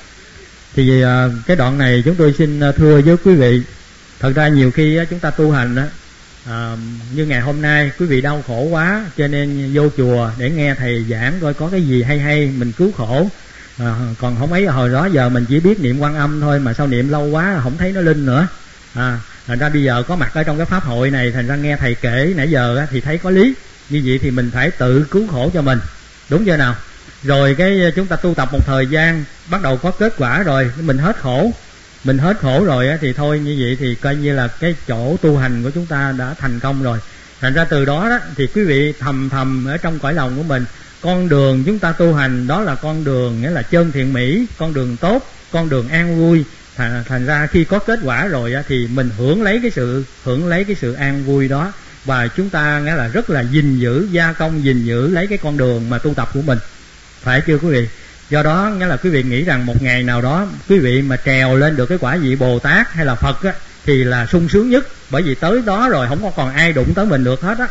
Thì uh, cái đoạn này chúng tôi xin thưa với quý vị, thật ra nhiều khi uh, chúng ta tu hành á, uh, như ngày hôm nay quý vị đau khổ quá cho nên vô chùa để nghe thầy giảng coi có cái gì hay hay mình cứu khổ. À, còn không ấy hồi đó giờ mình chỉ biết niệm Quan Âm thôi, mà sao niệm lâu quá không thấy nó linh nữa. À, thành ra bây giờ có mặt ở trong cái pháp hội này, thành ra nghe thầy kể nãy giờ á, thì thấy có lý. Như vậy thì mình phải tự cứu khổ cho mình, đúng chưa nào? Rồi cái chúng ta tu tập một thời gian, bắt đầu có kết quả rồi, mình hết khổ, mình hết khổ rồi á, thì thôi như vậy thì coi như là cái chỗ tu hành của chúng ta đã thành công rồi. Thành ra từ đó đó thì quý vị thầm thầm ở trong cõi lòng của mình, con đường chúng ta tu hành đó là con đường nghĩa là chân thiện mỹ, con đường tốt, con đường an vui. Thành, thành ra khi có kết quả rồi á, thì mình hưởng lấy cái sự hưởng lấy cái sự an vui đó, và chúng ta nghĩa là rất là gìn giữ, gia công gìn giữ lấy cái con đường mà tu tập của mình, phải chưa quý vị? Do đó nghĩa là quý vị nghĩ rằng một ngày nào đó quý vị mà trèo lên được cái quả vị Bồ Tát hay là Phật á, thì là sung sướng nhất, bởi vì tới đó rồi không có còn ai đụng tới mình được hết á.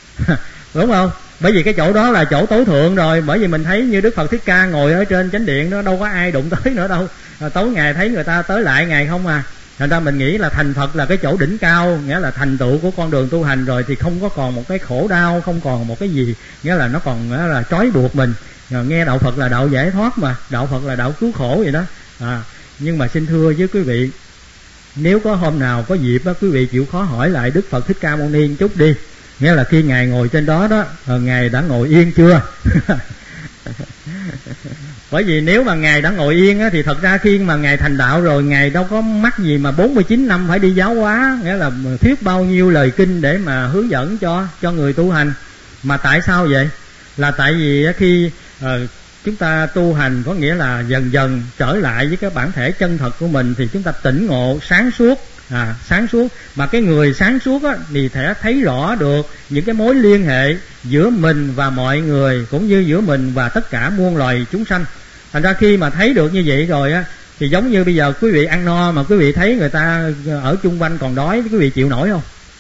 Đúng không? Bởi vì cái chỗ đó là chỗ tối thượng rồi. Bởi vì mình thấy như Đức Phật Thích Ca ngồi ở trên chánh điện đó, đâu có ai đụng tới nữa đâu. Rồi tối ngày thấy người ta tới lại ngày không à. Thành ra mình nghĩ là thành Phật là cái chỗ đỉnh cao, nghĩa là thành tựu của con đường tu hành rồi, thì không có còn một cái khổ đau, không còn một cái gì nghĩa là nó còn nghĩa là trói buộc mình. Rồi nghe đạo Phật là đạo giải thoát mà, đạo Phật là đạo cứu khổ vậy đó. À, nhưng mà xin thưa với quý vị, nếu có hôm nào có dịp đó, quý vị chịu khó hỏi lại Đức Phật Thích Ca Mâu Ni một chút đi, nghĩa là khi Ngài ngồi trên đó đó, Ngài đã ngồi yên chưa? Bởi vì nếu mà Ngài đã ngồi yên á, thì thật ra khi mà Ngài thành đạo rồi, Ngài đâu có mắc gì mà bốn mươi chín năm phải đi giáo hóa, nghĩa là thuyết bao nhiêu lời kinh để mà hướng dẫn cho cho người tu hành. Mà tại sao vậy? Là tại vì khi uh, chúng ta tu hành có nghĩa là dần dần trở lại với cái bản thể chân thật của mình, thì chúng ta tỉnh ngộ sáng suốt. À, sáng suốt, mà cái người sáng suốt á, thì sẽ thấy rõ được những cái mối liên hệ giữa mình và mọi người, cũng như giữa mình và tất cả muôn loài chúng sanh. Thành ra khi mà thấy được như vậy rồi á, thì giống như bây giờ quý vị ăn no mà quý vị thấy người ta ở chung quanh còn đói, quý vị chịu nổi không?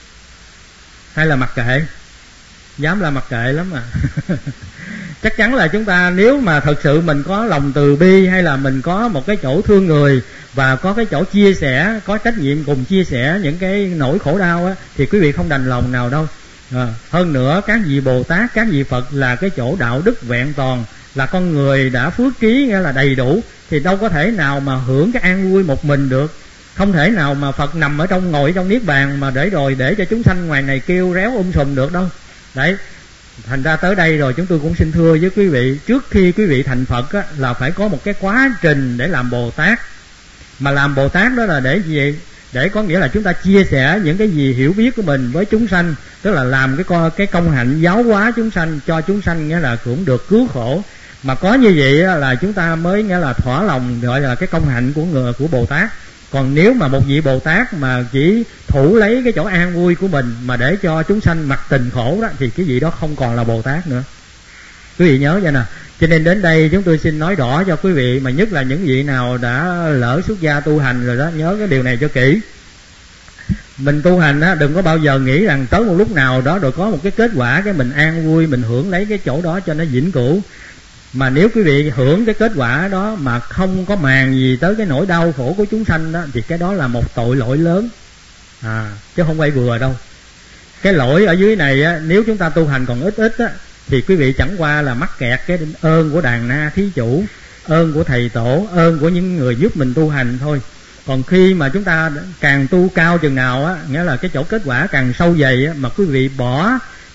Hay là mặc kệ? Dám là mặc kệ lắm à. Chắc chắn là chúng ta nếu mà thật sự mình có lòng từ bi, hay là mình có một cái chỗ thương người và có cái chỗ chia sẻ, có trách nhiệm cùng chia sẻ những cái nỗi khổ đau á, thì quý vị không đành lòng nào đâu. À, hơn nữa các vị Bồ Tát, các vị Phật là cái chỗ đạo đức vẹn toàn, là con người đã phước trí nghĩa là đầy đủ, thì đâu có thể nào mà hưởng cái an vui một mình được. Không thể nào mà Phật nằm ở trong ngồi trong niết bàn mà để rồi để cho chúng sanh ngoài này kêu réo um sùm được đâu. Đấy, thành ra tới đây rồi chúng tôi cũng xin thưa với quý vị, trước khi quý vị thành Phật á, là phải có một cái quá trình để làm Bồ Tát. Mà làm Bồ Tát đó là để gì? Để có nghĩa là chúng ta chia sẻ những cái gì hiểu biết của mình với chúng sanh, tức là làm cái cái công hạnh giáo hóa chúng sanh, cho chúng sanh nghĩa là cũng được cứu khổ. Mà có như vậy là chúng ta mới nghĩa là thỏa lòng, gọi là cái công hạnh của người của Bồ Tát. Còn nếu mà một vị Bồ Tát mà chỉ thủ lấy cái chỗ an vui của mình mà để cho chúng sanh mặc tình khổ đó, thì cái vị đó không còn là Bồ Tát nữa. Quý vị nhớ vậy nè. Cho nên đến đây chúng tôi xin nói rõ cho quý vị, mà nhất là những vị nào đã lỡ xuất gia tu hành rồi đó, nhớ cái điều này cho kỹ. Mình tu hành á, đừng có bao giờ nghĩ rằng tới một lúc nào đó rồi có một cái kết quả, cái mình an vui, mình hưởng lấy cái chỗ đó cho nó vĩnh cửu. Mà nếu quý vị hưởng cái kết quả đó mà không có màng gì tới cái nỗi đau khổ của chúng sanh đó, thì cái đó là một tội lỗi lớn, à, chứ không phải vừa đâu. Cái lỗi ở dưới này á, nếu chúng ta tu hành còn ít ít á, thì quý vị chẳng qua là mắc kẹt cái ơn của đàn na thí chủ, ơn của thầy tổ, ơn của những người giúp mình tu hành thôi. Còn khi mà chúng ta càng tu cao chừng nào á, nghĩa là cái chỗ kết quả càng sâu dày á, mà quý vị bỏ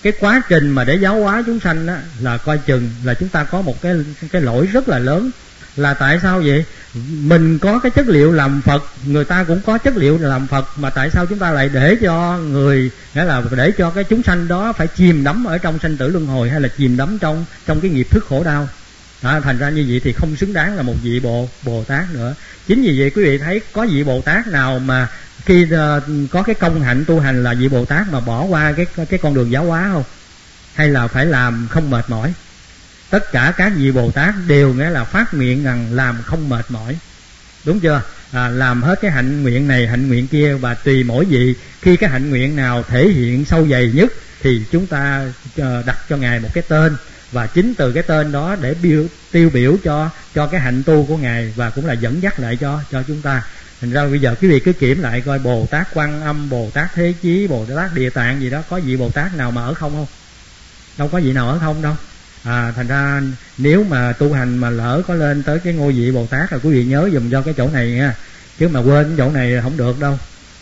cái quá trình mà để giáo hóa chúng sanh á, là coi chừng là chúng ta có một cái cái lỗi rất là lớn. Là tại sao vậy? Mình có cái chất liệu làm Phật, người ta cũng có chất liệu làm Phật, mà tại sao chúng ta lại để cho người, nghĩa là để cho cái chúng sanh đó phải chìm đắm ở trong sanh tử luân hồi, hay là chìm đắm trong trong cái nghiệp thức khổ đau. À, thành ra như vậy thì không xứng đáng là một vị Bồ Bồ Tát nữa. Chính vì vậy quý vị thấy có vị Bồ Tát nào mà khi uh, có cái công hạnh tu hành là vị Bồ Tát mà bỏ qua cái cái con đường giáo hóa không? Hay là phải làm không mệt mỏi? Tất cả các vị Bồ Tát đều nghĩa là phát nguyện rằng làm không mệt mỏi, đúng chưa? À, làm hết cái hạnh nguyện này hạnh nguyện kia, và tùy mỗi vị khi cái hạnh nguyện nào thể hiện sâu dày nhất thì chúng ta uh, đặt cho Ngài một cái tên, và chính từ cái tên đó để biểu, tiêu biểu cho cho cái hạnh tu của Ngài, và cũng là dẫn dắt lại cho cho chúng ta. Thành ra bây giờ quý vị cứ kiểm lại coi Bồ Tát Quan Âm, Bồ Tát Thế Chí, Bồ Tát Địa Tạng gì đó, có vị Bồ Tát nào mà ở không không? Đâu có vị nào ở không đâu. À, thành ra nếu mà tu hành mà lỡ có lên tới cái ngôi vị Bồ Tát là quý vị nhớ dùm cho cái chỗ này nha, chứ mà quên cái chỗ này không được đâu.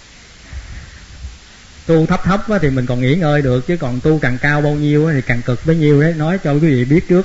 Tu thấp thấp thì mình còn nghỉ ngơi được, chứ còn tu càng cao bao nhiêu thì càng cực bấy nhiêu đấy, nói cho quý vị biết trước.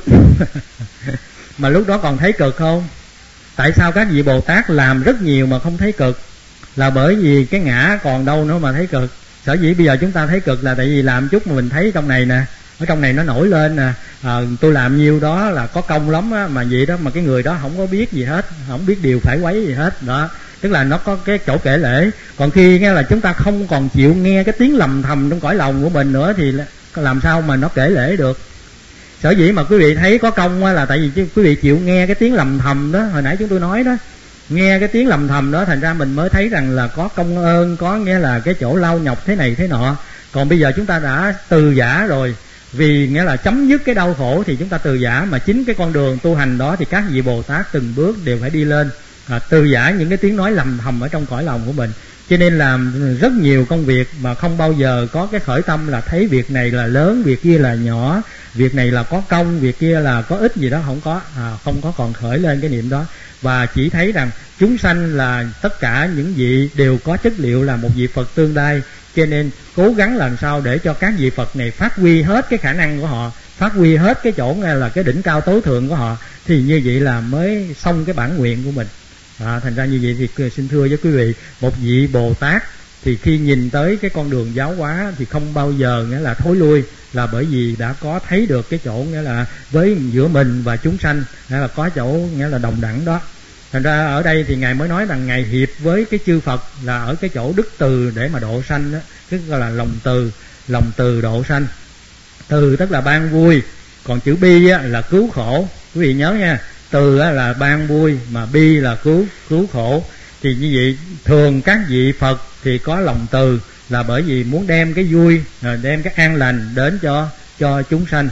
Mà lúc đó còn thấy cực không? Tại sao các vị Bồ Tát làm rất nhiều mà không thấy cực? Là bởi vì cái ngã còn đâu nữa mà thấy cực. Sở dĩ bây giờ chúng ta thấy cực là tại vì làm chút mà mình thấy trong này nè, ở trong này nó nổi lên nè, à, tôi làm nhiêu đó là có công lắm á, mà vậy đó mà cái người đó không có biết gì hết, không biết điều phải quấy gì hết đó. Tức là nó có cái chỗ kể lể. Còn khi nghe là chúng ta không còn chịu nghe cái tiếng lầm thầm trong cõi lòng của mình nữa thì làm sao mà nó kể lể được. Sở dĩ mà quý vị thấy có công là tại vì quý vị chịu nghe cái tiếng lầm thầm đó, hồi nãy chúng tôi nói đó, nghe cái tiếng lầm thầm đó, thành ra mình mới thấy rằng là có công ơn, có nghĩa là cái chỗ lao nhọc thế này thế nọ. Còn bây giờ chúng ta đã từ giả rồi, vì nghĩa là chấm dứt cái đau khổ thì chúng ta từ giả, mà chính cái con đường tu hành đó thì các vị Bồ Tát từng bước đều phải đi lên, à, từ giả những cái tiếng nói lầm thầm ở trong cõi lòng của mình. Cho nên làm rất nhiều công việc mà không bao giờ có cái khởi tâm là thấy việc này là lớn, việc kia là nhỏ, việc này là có công, việc kia là có ích gì đó, không có, à, không có còn khởi lên cái niệm đó. Và chỉ thấy rằng chúng sanh là tất cả những vị đều có chất liệu là một vị Phật tương đai. Cho nên cố gắng làm sao để cho các vị Phật này phát huy hết cái khả năng của họ, phát huy hết cái chỗ là cái đỉnh cao tối thượng của họ, thì như vậy là mới xong cái bản nguyện của mình. À, thành ra như vậy thì xin thưa với quý vị, một vị Bồ Tát thì khi nhìn tới cái con đường giáo hóa thì không bao giờ nghĩa là thối lui, là bởi vì đã có thấy được cái chỗ nghĩa là với giữa mình và chúng sanh nghĩa là có chỗ nghĩa là đồng đẳng đó. Thành ra ở đây thì Ngài mới nói rằng Ngài hiệp với cái chư Phật là ở cái chỗ đức từ để mà độ sanh đó, tức là lòng từ, lòng từ độ sanh. Từ tức là ban vui, còn chữ bi á, là cứu khổ. Quý vị nhớ nha, từ á, là ban vui, mà bi là cứu cứu khổ. Thì như vậy thường các vị Phật thì có lòng từ là bởi vì muốn đem cái vui, đem cái an lành đến cho cho chúng sanh.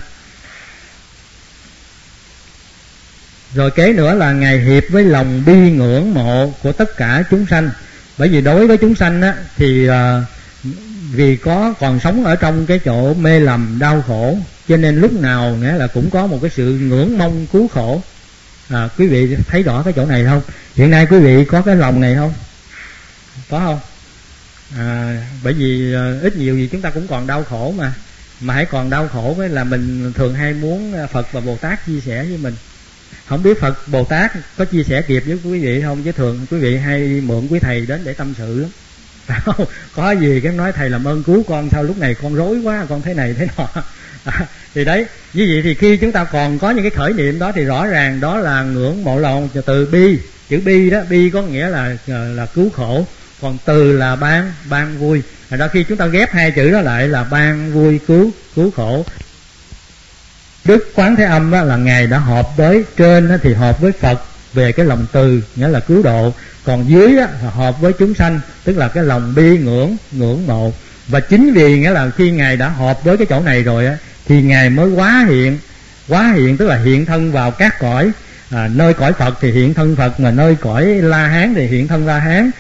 Rồi kế nữa là Ngài hiệp với lòng bi ngưỡng mộ của tất cả chúng sanh. Bởi vì đối với chúng sanh á, thì uh, vì có còn sống ở trong cái chỗ mê lầm đau khổ, cho nên lúc nào nghĩa là cũng có một cái sự ngưỡng mong cứu khổ. À, quý vị thấy rõ cái chỗ này không? Hiện nay quý vị có cái lòng này không? Có không? À, bởi vì uh, ít nhiều gì chúng ta cũng còn đau khổ mà. Mà hãy còn đau khổ với là mình thường hay muốn Phật và Bồ Tát chia sẻ với mình. Không biết Phật Bồ Tát có chia sẻ kịp với quý vị không? Chứ thường quý vị hay mượn quý thầy đến để tâm sự lắm. Có gì cái nói thầy làm ơn cứu con, sao lúc này con rối quá, con thế này thế nọ. À, thì đấy, như vậy thì khi chúng ta còn có những cái khởi niệm đó thì rõ ràng đó là ngưỡng mộ lòng. Từ bi, chữ bi đó, bi có nghĩa là là cứu khổ, còn từ là ban, ban vui. Rồi đó, khi chúng ta ghép hai chữ đó lại là ban vui cứu cứu khổ. Đức Quán Thế Âm là Ngài đã hợp với trên thì hợp với Phật về cái lòng từ, nghĩa là cứu độ, còn dưới là hợp với chúng sanh, tức là cái lòng bi ngưỡng ngưỡng mộ. Và chính vì nghĩa là khi Ngài đã hợp với cái chỗ này rồi á, thì Ngài mới hóa hiện, hóa hiện tức là hiện thân vào các cõi. À, nơi cõi Phật thì hiện thân Phật, mà nơi cõi La Hán thì hiện thân La Hán.